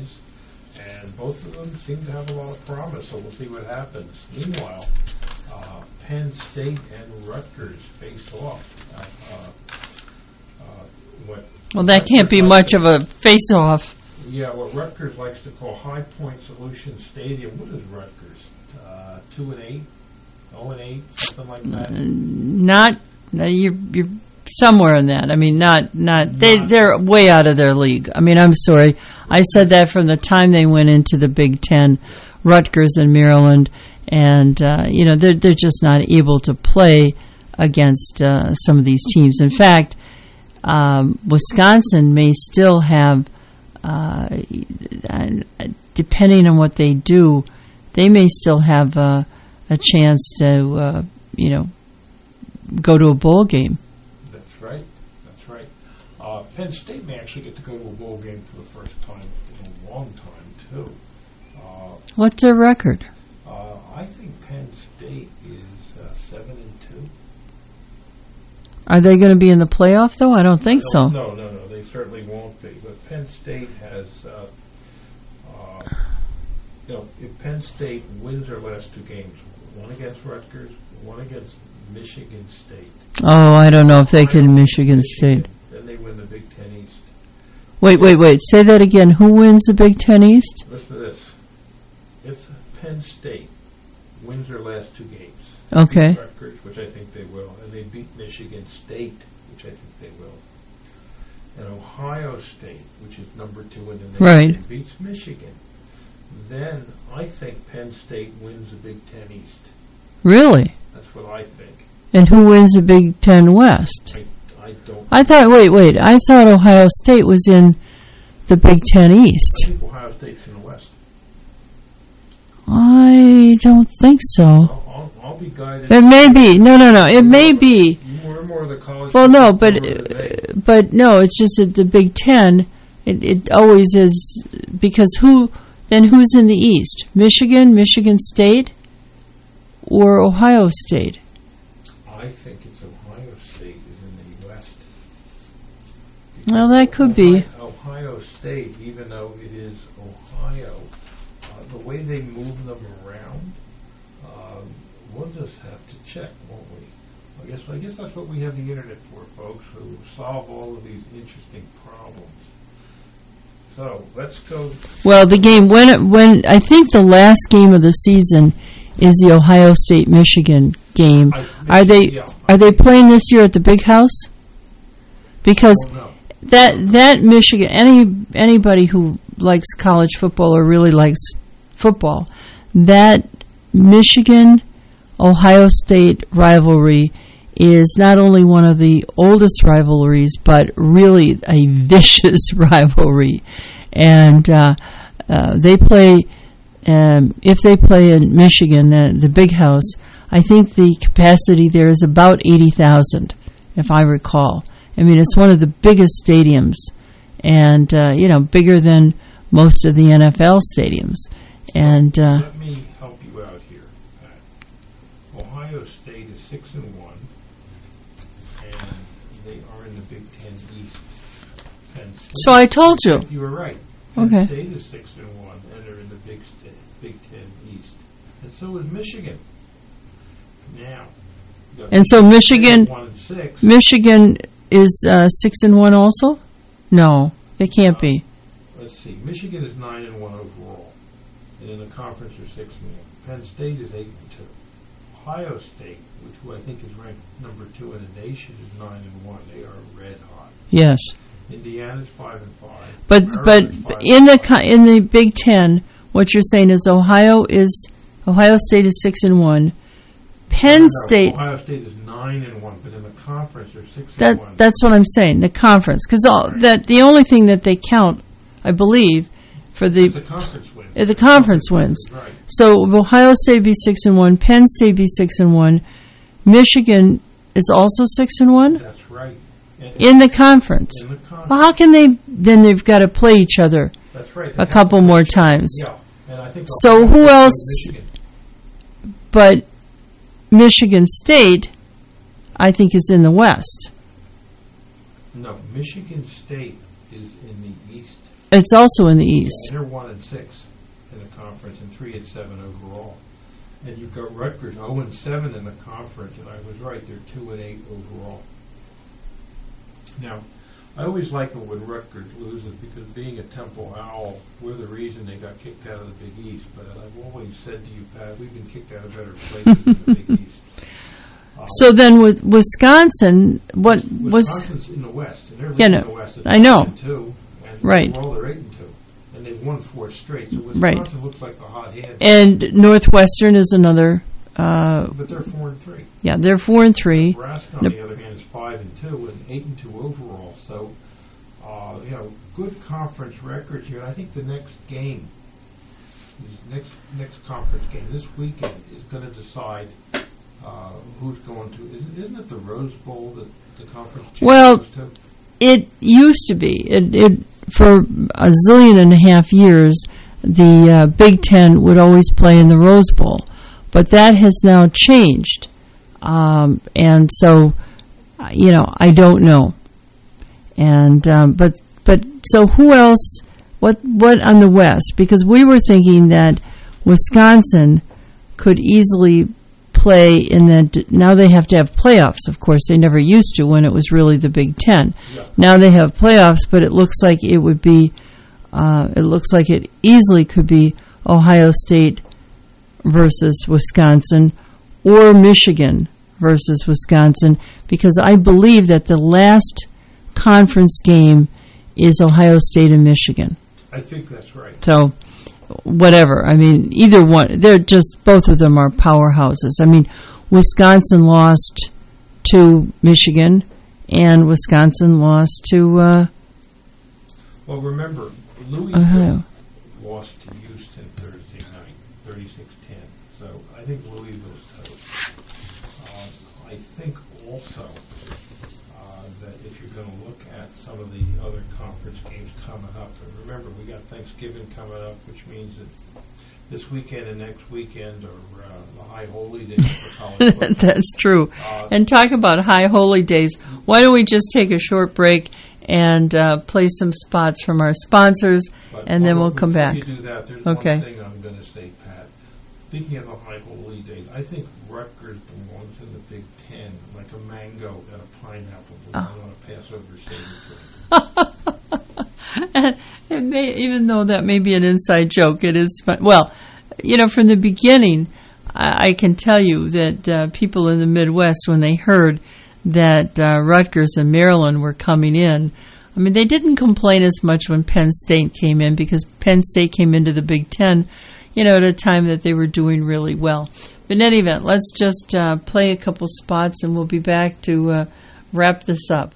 S18: And both of them seem to have a lot of promise, so we'll see what happens. Meanwhile, uh, Penn State and Rutgers face off. Uh, uh, what
S1: Well, that can't be much of a face-off.
S18: Yeah, what Rutgers likes to call High Point Solution Stadium. What is Rutgers? Uh, two and eight, zero and eight, something like that.
S1: Uh, not uh, you're you're somewhere in that. I mean, not not they they're way out of their league. I mean, I'm sorry. I said that from the time they went into the Big Ten, Rutgers and Maryland, and uh, you know they're they're just not able to play against uh, some of these teams. In fact. Um, Wisconsin may still have, uh, depending on what they do, they may still have uh, a chance to, uh, you know, go to a bowl game.
S18: That's right. That's right. Uh, Penn State may actually get to go to a bowl game for the first time in a long time, too. Uh,
S1: What's their record?
S18: Uh, I think Penn State is uh, seven and two.
S1: Are they going to be in the playoff, though? I don't think so.
S18: No, no, no. They certainly won't be. But Penn State has, uh, uh, you know, if Penn State wins their last two games, one against Rutgers, one against Michigan State.
S1: Oh, I don't know if they can Michigan State.
S18: Then they win the Big Ten East.
S1: Wait, wait, wait. Say that again. Who wins the Big Ten East?
S18: Listen to this. If Penn State wins their last two games,
S1: okay,
S18: Rutgers, which I think they will, and they beat Michigan State, which I think they will, and Ohio State, which is number two in the nation,
S1: right,
S18: beats Michigan, then I think Penn State wins the Big Ten East.
S1: Really?
S18: That's what I think.
S1: And who wins the Big Ten West?
S18: I, I don't.
S1: I thought. Wait, wait. I thought Ohio State was in the Big Ten East.
S18: I think Ohio State's in the West.
S1: I don't think so.
S18: I'll, I'll, I'll be guided.
S1: It may be. No, no, no. It may be.
S18: More and more of the college.
S1: Well, no, but uh, but no. It's just that the Big Ten. It, it always is because who? Then who's in the East? Michigan, Michigan State. or Ohio State?
S18: I think it's Ohio State is in the West.
S1: Well, that could
S18: Ohio,
S1: be.
S18: Ohio State, even though it is Ohio, uh, the way they move them around, uh, we'll just have to check, won't we? I guess I guess that's what we have the internet for, folks, to solve all of these interesting problems. So let's go.
S1: Well, the game when when I think the last game of the season is the Ohio State Michigan game. Are they
S18: yeah.
S1: are they playing this year at the Big House? Because
S18: Oh, no.
S1: that that Michigan any anybody who likes college football or really likes football, that Michigan Ohio State rivalry is not only one of the oldest rivalries, but really a vicious rivalry. And uh, uh, they play, um, if they play in Michigan, uh, the Big House, I think the capacity there is about eighty thousand, if I recall. I mean, it's one of the biggest stadiums, and, uh, you know, bigger than most of the N F L stadiums. And uh,
S18: Let me help you out here, Pat. Ohio State is six and one. And they are in the Big Ten East. Penn State,
S1: So I told you.
S18: You were right. Penn
S1: Okay.
S18: State is six and one, and they're in the Big Sta- Big Ten East, and so is Michigan. Now, you got
S1: and so Michigan,
S18: one and six.
S1: Michigan is uh, six and one also. No, they can't be.
S18: Let's see. Michigan is nine and one overall, and in the conference they're six and one. Penn State is eight and two. Ohio State, which I think is ranked number two in the nation, is nine and one. They are red hot.
S1: Yes.
S18: Indiana's five and five.
S1: But
S18: Maryland's
S1: but
S18: five
S1: in the co- in the Big Ten, what you're saying is Ohio is Ohio State is six and one. Penn
S18: No,
S1: State.
S18: Ohio State is nine and one, but in the conference they're six
S1: That
S18: and one.
S1: that's what I'm saying. The conference, because that the only thing that they count, I believe, for the
S18: The conference wins.
S1: is the conference wins.
S18: Right.
S1: So Ohio State be six and one, Penn State be six and one, Michigan is also six and one
S18: That's right. And-
S1: in the conference.
S18: In the conference.
S1: Well, how can they? Then they've got to play each other
S18: That's right. They
S1: a
S18: have
S1: couple
S18: to
S1: more
S18: play each other.
S1: times.
S18: Yeah. And I think
S1: So
S18: Ohio
S1: who
S18: State
S1: else?
S18: and Michigan.
S1: But Michigan State, I think, is in the West.
S18: No, Michigan State is in the East.
S1: It's also in the East.
S18: And they're one and six in the conference and three and seven overall. And you've got Rutgers zero and seven in the conference, and I was right; they're two and eight overall. Now, I always like it when Rutgers loses because, being a Temple Owl, we're the reason they got kicked out of the Big East. But I've always said to you, Pat, we've been kicked out of better places than the Big East. Uh,
S1: So then, with Wisconsin, what was?
S18: Wisconsin's in the West, and they're
S1: Yeah,
S18: leading
S1: no,
S18: the West at
S1: I know.
S18: five and two, and
S1: Right.
S18: overall they're eight and two, and they've won four straight. So Wisconsin
S1: Right.
S18: looks like the hot hand.
S1: And Northwestern is another. Uh,
S18: But they're four and three.
S1: yeah, they're four and three.
S18: Nebraska, on
S1: The-
S18: the other hand, is five and two and eight and two overall. So, uh, you know, good conference records here. And I think the next game, is next next conference game this weekend, is going to decide uh, who's going to. Isn't, isn't it the Rose Bowl that the conference champion
S1: Well,
S18: goes to?
S1: it used to be. It, it for a zillion and a half years, the uh, Big Ten would always play in the Rose Bowl, but that has now changed, um, and so uh, you know I don't know. And um, but but so who else? What what on the West? Because we were thinking that Wisconsin could easily play in the. Now they have to have playoffs. Of course, they never used to when it was really the Big Ten.
S18: Yeah.
S1: Now they have playoffs, but it looks like it would be. Uh, it looks like it easily could be Ohio State versus Wisconsin, or Michigan versus Wisconsin, because I believe that the last conference game is Ohio State and Michigan.
S18: I think that's right.
S1: So, whatever. I mean, either one. They're just, both of them are powerhouses. I mean, Wisconsin lost to Michigan, and Wisconsin lost to uh,
S18: Well, remember, Louisville
S1: Ohio.
S18: lost to Houston Thursday night, thirty-six ten. So I think Louisville's toast. Uh, I think also uh, that if you're going to look at some of the other conference games coming up, and remember, we got Thanksgiving coming up, which means that this weekend and next weekend are uh, the high holy days for college football.
S1: That's true.
S18: Uh,
S1: and talk about high holy days. Why don't we just take a short break and uh, play some spots from our sponsors, and then we'll come back.
S18: Before you do that, there's
S1: okay.
S18: one thing I'm going to say, Pat. Speaking of the high holy days, I think Rutgers belongs in the Big Ten, like a mango and a pineapple belong oh. on a Passover Seder.
S1: And it may, even though that may be an inside joke, it is fun. Well, you know, from the beginning, I, I can tell you that uh, people in the Midwest, when they heard that uh, Rutgers and Maryland were coming in, I mean, they didn't complain as much when Penn State came in, because Penn State came into the Big Ten, you know, at a time that they were doing really well. But in any event, let's just uh, play a couple spots, and we'll be back to uh, wrap this up.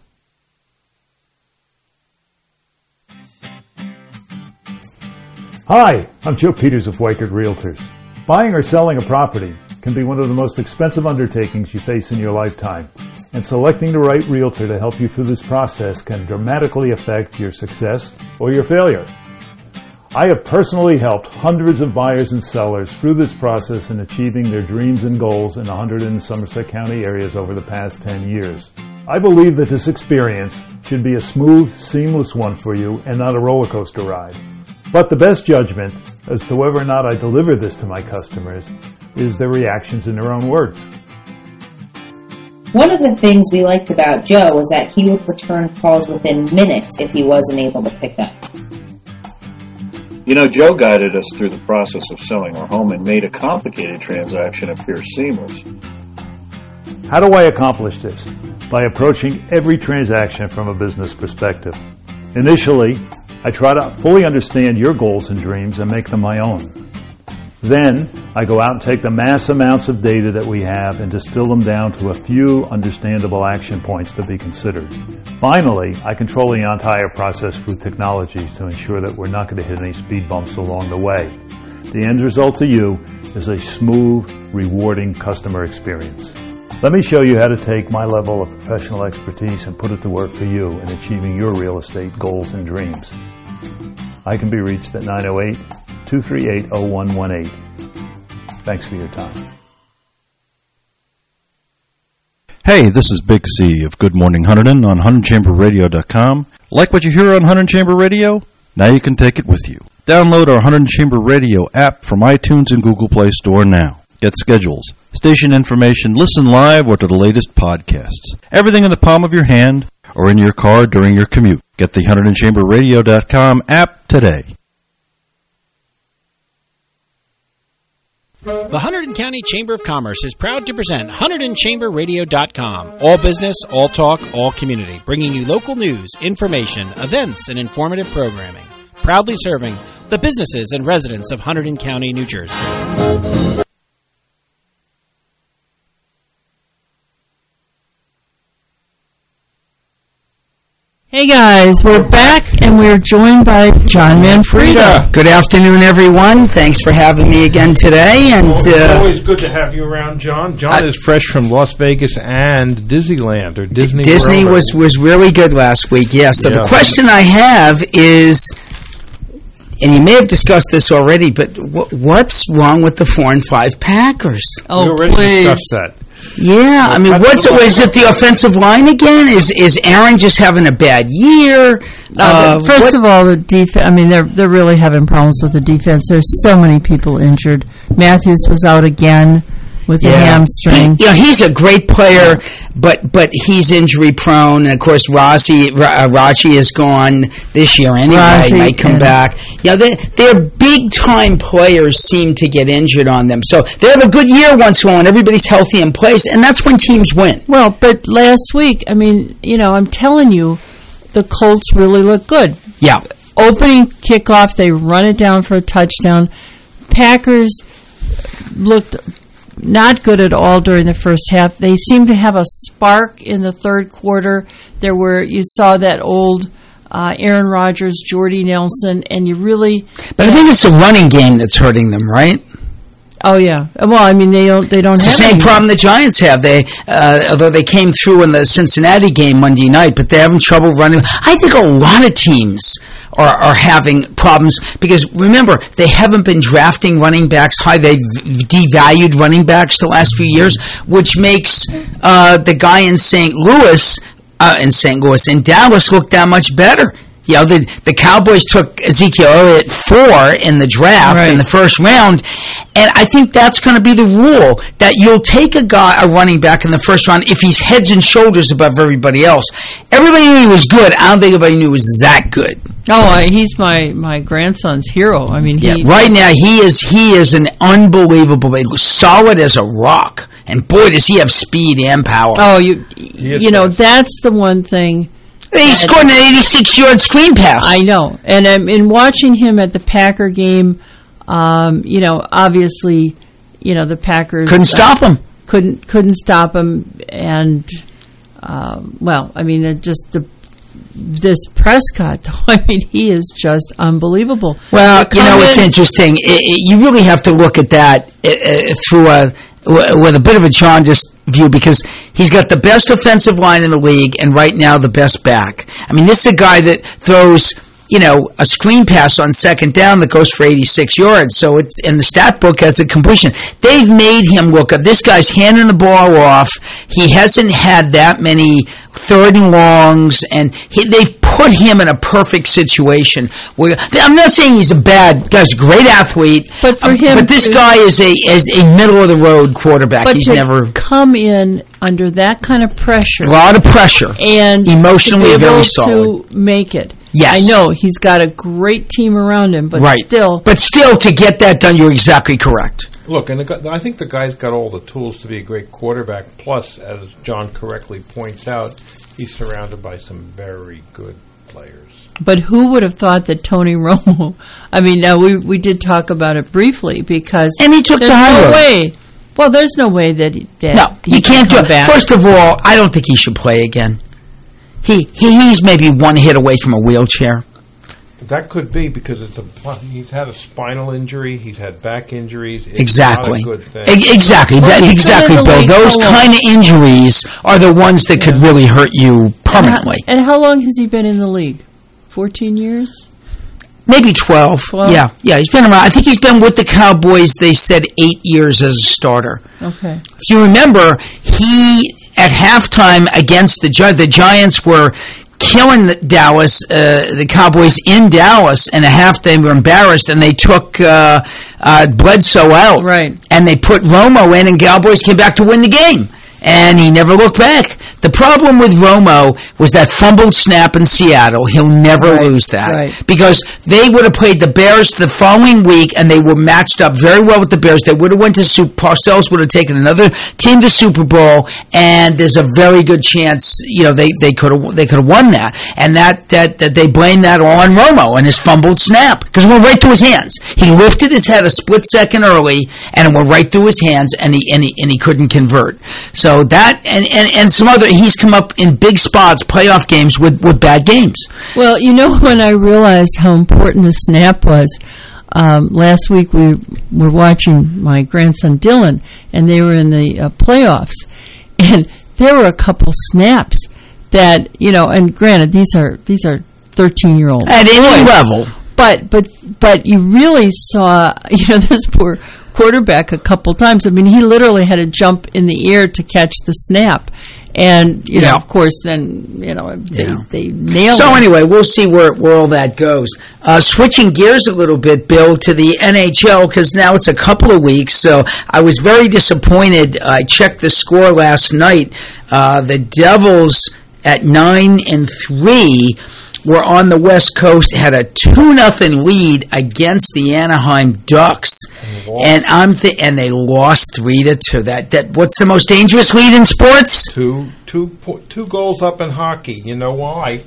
S19: Hi, I'm Joe Peters of Weichert Realtors. Buying or selling a property can be one of the most expensive undertakings you face in your lifetime, and selecting the right realtor to help you through this process can dramatically affect your success or your failure. I have personally helped hundreds of buyers and sellers through this process in achieving their dreams and goals in one hundred in Somerset County areas over the past ten years. I believe that this experience should be a smooth, seamless one for you and not a roller coaster ride. But the best judgment as to whether or not I deliver this to my customers is their reactions in their own words.
S20: One of the things we liked about Joe was that he would return calls within minutes if he wasn't able to pick up.
S21: You know, Joe guided us through the process of selling our home and made a complicated transaction appear seamless.
S19: How do I accomplish this? By approaching every transaction from a business perspective. Initially, I try to fully understand your goals and dreams and make them my own. Then, I go out and take the mass amounts of data that we have and distill them down to a few understandable action points to be considered. Finally, I control the entire process through technologies to ensure that we're not going to hit any speed bumps along the way. The end result to you is a smooth, rewarding customer experience. Let me show you how to take my level of professional expertise and put it to work for you in achieving your real estate goals and dreams. I can be reached at nine oh eight, two three eight, oh one one eight. Thanks for your time.
S22: Hey, this is Big C of Good Morning Hunterdon on Hunterdon Chamber Radio dot com. Like what you hear on Hunterdon Chamber Radio? Now you can take it with you. Download our Hunterdon Chamber Radio app from iTunes and Google Play Store now. Get schedules, station information, listen live, or to the latest podcasts. Everything in the palm of your hand or in your car during your commute. Get the Hunterdon Chamber Radio dot com app today.
S23: The Hunterdon County Chamber of Commerce is proud to present Hunterdon Chamber Radio dot com. All business, all talk, all community. Bringing you local news, information, events, and informative programming. Proudly serving the businesses and residents of Hunterdon County, New Jersey.
S1: Hey guys, we're back and we're joined by John Manfreda.
S24: Good afternoon, everyone. Thanks for having me again today. And
S18: well,
S24: uh,
S18: always good to have you around, John. John uh, is fresh from Las Vegas and Disneyland or Disney.
S24: Disney
S18: World.
S24: was was really good last week. Yeah. So yeah. The question I have is, and you may have discussed this already, but w- what's wrong with the four and five Packers?
S1: Oh,
S18: we already
S1: please.
S18: discussed that.
S24: Yeah, I mean, what's it? Is it the offensive line again? Is is Aaron just having a bad year?
S1: Uh, uh, first what? of all, the defense. I mean, they're they're really having problems with the defense. There's so many people injured. Matthews was out again with
S24: yeah.
S1: a hamstring.
S24: He, yeah, he's a great player, but but he's injury prone. And of course, Rossi uh, Rachi is gone this year anyway.
S1: Raji,
S24: might come
S1: yeah.
S24: back. Yeah, they, their big time players seem to get injured on them. So they have a good year once in a while, and everybody's healthy in place, and that's when teams win.
S1: Well, but last week, I mean, you know, I'm telling you, the Colts really look good.
S24: Yeah,
S1: opening kickoff, they run it down for a touchdown. Packers looked not good at all during the first half. They seemed to have a spark in the third quarter. There were, you saw that old uh, Aaron Rodgers, Jordy Nelson, and you really...
S24: But I think it's the running game that's hurting them, right?
S1: Oh, yeah. Well, I mean, they don't, they don't
S24: it's
S1: have
S24: the same
S1: any.
S24: problem the Giants have. They, uh, although they came through in the Cincinnati game Monday night, but they're having trouble running. I think a lot of teams are, are having problems because remember they haven't been drafting running backs high. They've devalued running backs the last few years, which makes uh, the guy in Saint Louis, uh, in Saint Louis, in Dallas look that much better. You know, the, the Cowboys took Ezekiel Elliott four in the draft
S1: right.
S24: in the first round, and I think that's going to be the rule, that you'll take a guy, a running back in the first round if he's heads and shoulders above everybody else. Everybody knew he was good. I don't think everybody knew he was that good.
S1: Oh, uh, he's my, my grandson's hero. I mean, he,
S24: yeah, right now he is he is an unbelievable, solid as a rock, and boy does he have speed and power.
S1: Oh, you you know, that's the one thing.
S24: He scored an eighty-six-yard screen pass.
S1: I know. And um, in watching him at the Packer game, um, you know, obviously, you know, the Packers...
S24: Couldn't stop
S1: uh,
S24: him.
S1: Couldn't couldn't stop him. And, uh, well, I mean, it just... the this Prescott, though, I mean, he is just unbelievable.
S24: Well, you know, it's
S1: in,
S24: interesting. It, it, you really have to look at that uh, through a... with a bit of a jaundiced view because he's got the best offensive line in the league and right now the best back. I mean, this is a guy that throws, you know, a screen pass on second down that goes for eighty-six yards. So it's in the stat book as a completion. They've made him look up. This guy's handing the ball off. He hasn't had that many third and longs, and he, they've put him in a perfect situation. Where, I'm not saying he's a bad guy's a great athlete,
S1: but for
S24: um,
S1: him,
S24: but this
S1: to,
S24: guy is a is a middle of the road quarterback.
S1: But
S24: he's
S1: to
S24: never
S1: come in under that kind of pressure,
S24: a lot of pressure,
S1: and
S24: emotionally
S1: to be able
S24: very solid
S1: to make it.
S24: Yes,
S1: I know he's got a great team around him, but
S24: right.
S1: still,
S24: but still, to get that done, you're exactly correct.
S18: Look, and the guy, I think the guy's got all the tools to be a great quarterback. Plus, as John correctly points out, he's surrounded by some very good players.
S1: But who would have thought that Tony Romo? I mean, now we we did talk about it briefly because
S24: and he took
S1: there's
S24: the high
S1: no
S24: road.
S1: way. Well, there's no way that, he, that
S24: no,
S1: he
S24: you can't do
S1: come
S24: it.
S1: Back.
S24: First of all, I don't think he should play again. He, he he's maybe one hit away from a wheelchair.
S18: That could be because it's a he's had a spinal injury, he's had back injuries. It's
S24: exactly,
S18: not a good thing.
S24: E- exactly,
S1: well,
S24: that, exactly, Bill. Those kind of injuries are the ones that could yeah. really hurt you permanently.
S1: And how, and how long has he been in the league? Fourteen years.
S24: Maybe twelve. twelve. Yeah, yeah. He's been around. I think he's been with the Cowboys. They said eight years as a starter.
S1: Okay.
S24: If you remember, he at halftime against the Gi- the Giants were killing the Dallas, uh, the Cowboys in Dallas, and at half they were embarrassed, and they took uh, uh, Bledsoe out,
S1: right?
S24: And they put Romo in, and Cowboys came back to win the game. And he never looked back. The problem with Romo was that fumbled snap in Seattle. He'll never
S1: right,
S24: lose that.
S1: Right.
S24: Because they would have played the Bears the following week, and they were matched up very well with the Bears. They would have went to Super Parcells would have taken another team to Super Bowl, and there's a very good chance, you know, they, they could have they could have won that. And that, that, that they blame that all on Romo and his fumbled snap. Because it went right through his hands. He lifted his head a split second early, and it went right through his hands, and he and he, and he couldn't convert. So So that and, and, and some other, he's come up in big spots, playoff games with, with bad games.
S1: Well, you know, when I realized how important the snap was, um, last week we were watching my grandson Dylan, and they were in the uh, playoffs, and there were a couple snaps that, you know, and granted, these are these are thirteen-year-old
S24: at any level.
S1: But but but you really saw, you know, this poor quarterback a couple times. I mean, he literally had to jump in the air to catch the snap. And, you
S24: yeah.
S1: know, of course, then, you know, they,
S24: yeah.
S1: they nailed
S24: so
S1: it.
S24: So anyway, we'll see where, where all that goes. Uh, switching gears a little bit, Bill, to the N H L, because now it's a couple of weeks. So I was very disappointed. I checked the score last night. Uh, the Devils at nine and three were on the West Coast, had a two nothing lead against the Anaheim Ducks, and, and I'm th- and they lost three to two. That that what's the most dangerous lead in sports?
S18: Two two two goals up in hockey. You know why?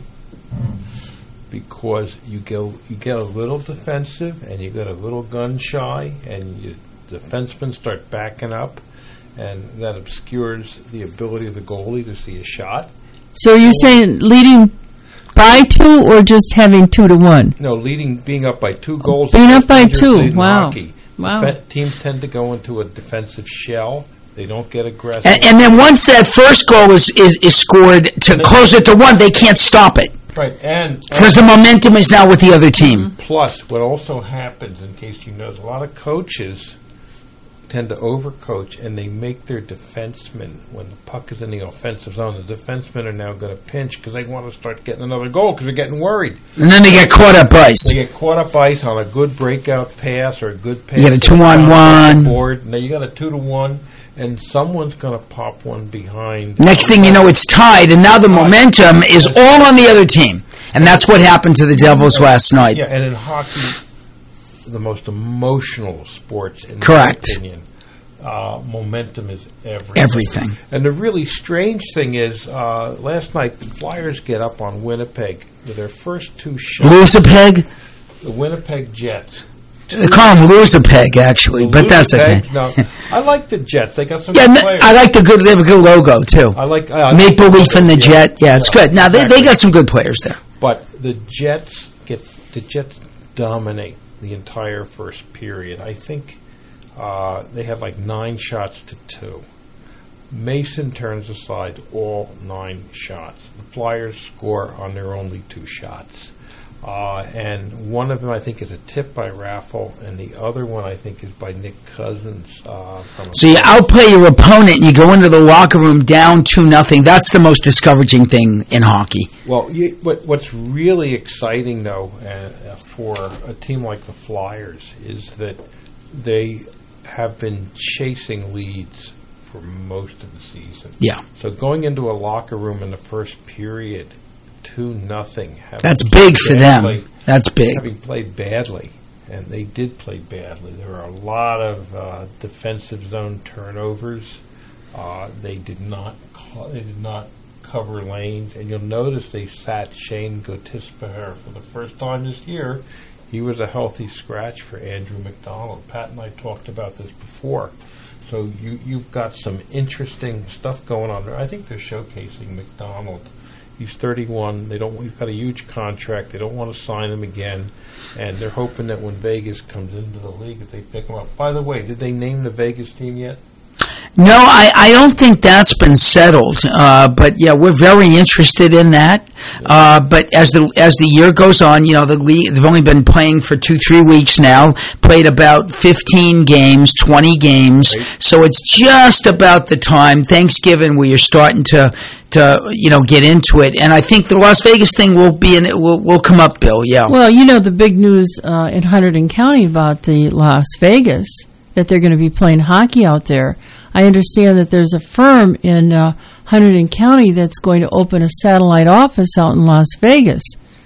S18: Because you go you get a little defensive and you get a little gun shy, and your defensemen start backing up, and that obscures the ability of the goalie to see a shot.
S1: So you're saying leading by two, or just having two to one?
S18: No, leading, being up by two goals.
S1: Being up by two. Wow.
S18: Hockey.
S1: Wow.
S18: Defe- teams tend to go into a defensive shell. They don't get aggressive.
S24: And, and then once that first goal is, is, is scored to close it to one, they can't stop it.
S18: Right, and
S24: because the momentum is now with the other team.
S18: Plus, what also happens, in case you know, is a lot of coaches tend to overcoach, and they make their defensemen, when the puck is in the offensive zone, the defensemen are now going to pinch because they want to start getting another goal because they're getting worried.
S24: And then they get caught up ice.
S18: They get caught up ice on a good breakout pass or a good pass.
S24: You get a two-on-one.
S18: Board. Now you got a two-to-one, and someone's going to pop one behind.
S24: Next thing you know, it's tied, and now the momentum is all on the other team. And that's what happened to the Devils last night.
S18: Yeah, and in hockey, the most emotional sports, in
S24: Correct.
S18: my opinion. Uh, momentum is everything.
S24: Everything.
S18: And the really strange thing is, uh, last night the Flyers get up on Winnipeg with their first two shots.
S24: Losepeg?
S18: The Winnipeg Jets.
S24: They call them Losepeg, actually,
S18: The
S24: but that's
S18: Losepeg,
S24: okay.
S18: No, I like the Jets. They got some
S24: Yeah,
S18: good
S24: n-
S18: players.
S24: I like the good. They have a good logo too.
S18: I like uh,
S24: Maple Leaf and the
S18: yeah.
S24: Jet. Yeah, it's
S18: Yeah,
S24: good. Now they
S18: exactly.
S24: they got some good players there.
S18: But the Jets get the Jets dominate the entire first period. I think uh, they have like nine shots to two. Mason turns aside all nine shots. The Flyers score on their only two shots. Uh, and one of them, I think, is a tip by Raffle, and the other one, I think, is by Nick Cousins. Uh, from a
S24: So you outplay your opponent, and you go into the locker room down two nothing. That's the most discouraging thing in hockey.
S18: Well, you, what, what's really exciting, though, uh, for a team like the Flyers is that they have been chasing leads for most of the season.
S24: Yeah.
S18: So going into a locker room in the first period, two nothing.
S24: That's big for them. That's big.
S18: Having played badly, and they did play badly. There were a lot of uh, defensive zone turnovers. Uh, they did not. Co- they did not cover lanes, and you'll notice they sat Shane Gautispaher for the first time this year. He was a healthy scratch for Andrew McDonald. Pat and I talked about this before. So you, you've got some interesting stuff going on there. I think they're showcasing McDonald. He's thirty-one. They don't. He's got a huge contract. They don't want to sign him again, and they're hoping that when Vegas comes into the league, that they pick him up. By the way, did they name the Vegas team yet?
S24: No, I, I don't think that's been settled. Uh, but yeah, we're very interested in that. Uh, but as the as the year goes on, you know, the league, they've only been playing for two, three weeks now. Played about fifteen games, twenty games. Right. So it's just about the time Thanksgiving where you're starting to to you know get into it. And I think the Las Vegas thing will be in, will will come up, Bill. Yeah.
S1: Well, you know the big news uh, in Hunterdon County about the Las Vegas, that they're going to be playing hockey out there. I understand that there's a firm in uh, Hunterdon County that's going to open a satellite office out in Las Vegas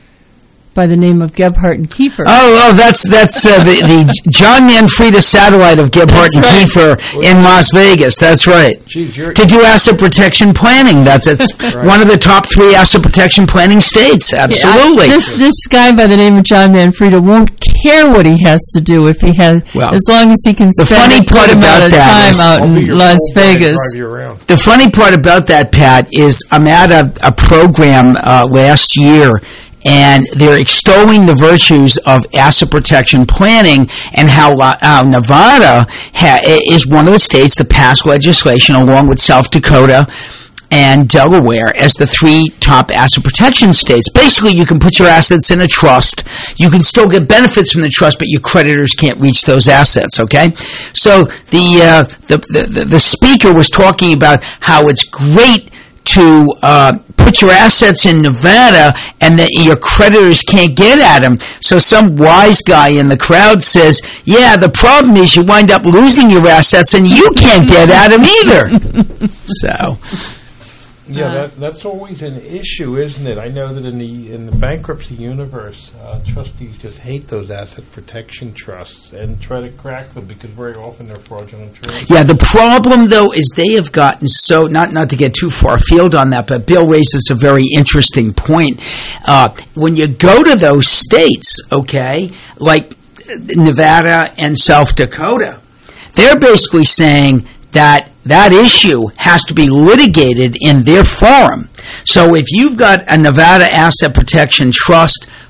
S1: by the name of Gebhardt and Kiefer.
S24: Oh, oh, that's that's uh, the, the John Manfreda satellite of Gebhardt and right. Kiefer in Las Vegas. That's right.
S18: Gee,
S24: to do asset protection planning. That's it's right. one of the top three asset protection planning states. Absolutely.
S1: Yeah, I, this this guy by the name of John Manfreda won't care what he has to do if he has, well, as long as he can spend
S24: the funny part about that
S1: time
S24: is,
S1: out in Las Vegas.
S24: The funny part about that, Pat, is I'm at a, a program uh, last year. And they're extolling the virtues of asset protection planning and how uh, Nevada ha- is one of the states that passed legislation along with South Dakota and Delaware as the three top asset protection states. Basically, you can put your assets in a trust. You can still get benefits from the trust, but your creditors can't reach those assets, okay? So the, uh, the, the, the speaker was talking about how it's great to uh, put your assets in Nevada and that your creditors can't get at them. So some wise guy in the crowd says, yeah, the problem is you wind up losing your assets and you can't get at them either. So...
S18: Yeah, that, that's always an issue, isn't it? I know that in the in the bankruptcy universe, uh, trustees just hate those asset protection trusts and try to crack them because very often they're fraudulent trusts.
S24: Yeah, the problem, though, is they have gotten so, not, not to get too far afield on that, but Bill raises a very interesting point. Uh, when you go to those states, okay, like Nevada and South Dakota, they're basically saying that that issue has to be litigated in their forum. So if you've got a Nevada Asset Protection Trust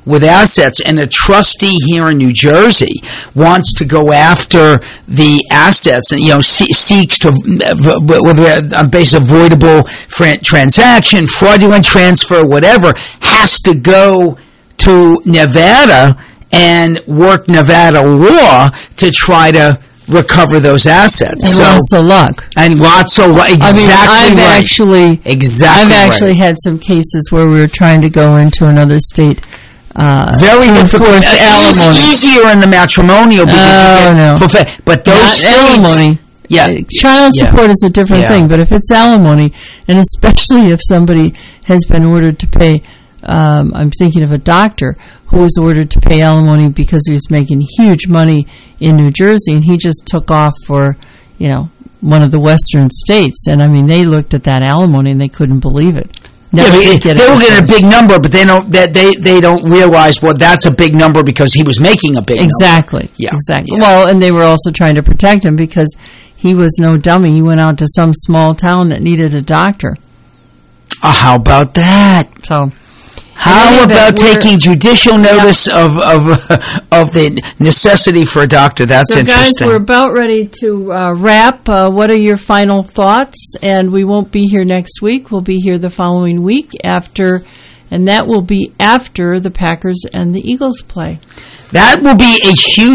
S24: with assets, and a trustee here in New Jersey wants to go after the assets and, you know, see, seeks to, whether on basis of avoidable fran- transaction, fraudulent transfer, whatever, has to go to Nevada and work Nevada law to try to recover those assets.
S1: And
S24: so,
S1: lots of luck.
S24: And lots of luck. Exactly
S1: I mean, I've
S24: right.
S1: actually,
S24: exactly
S1: I've actually
S24: right.
S1: had some cases where we were trying to go into another state. Uh,
S24: Very
S1: to
S24: difficult.
S1: enforce
S24: Uh, easy-
S1: alimony.
S24: easier in the matrimonial because
S1: Oh,
S24: you get
S1: no.
S24: profe- but those
S1: Not
S24: states,
S1: alimony.
S24: yeah,
S1: Child
S24: yeah.
S1: support is a different
S24: Yeah.
S1: thing, but if it's alimony, and especially if somebody has been ordered to pay, um, I'm thinking of a doctor who was ordered to pay alimony because he was making huge money in New Jersey, and he just took off for, you know, one of the western states. And, I mean, they looked at that alimony and they couldn't believe it.
S24: Yeah,
S1: Never
S24: but
S1: did get
S24: they
S1: it
S24: were getting a
S1: before.
S24: big number, but they don't. That they they don't realize well that's a big number because he was making a big
S1: Exactly.
S24: number. Yeah,
S1: Exactly.
S24: yeah.
S1: Well, and they were also trying to protect him because he was no dummy. He went out to some small town that needed a doctor.
S24: Uh, how about that?
S1: So,
S24: how
S1: any
S24: about
S1: event, we're-
S24: taking judicial notice of of of the necessity for a doctor? That's
S1: so guys,
S24: interesting.
S1: we're about ready to uh, wrap. Uh, what are your final thoughts? And we won't be here next week. We'll be here the following week after, and that will be after the Packers and the Eagles play.
S24: That will be a huge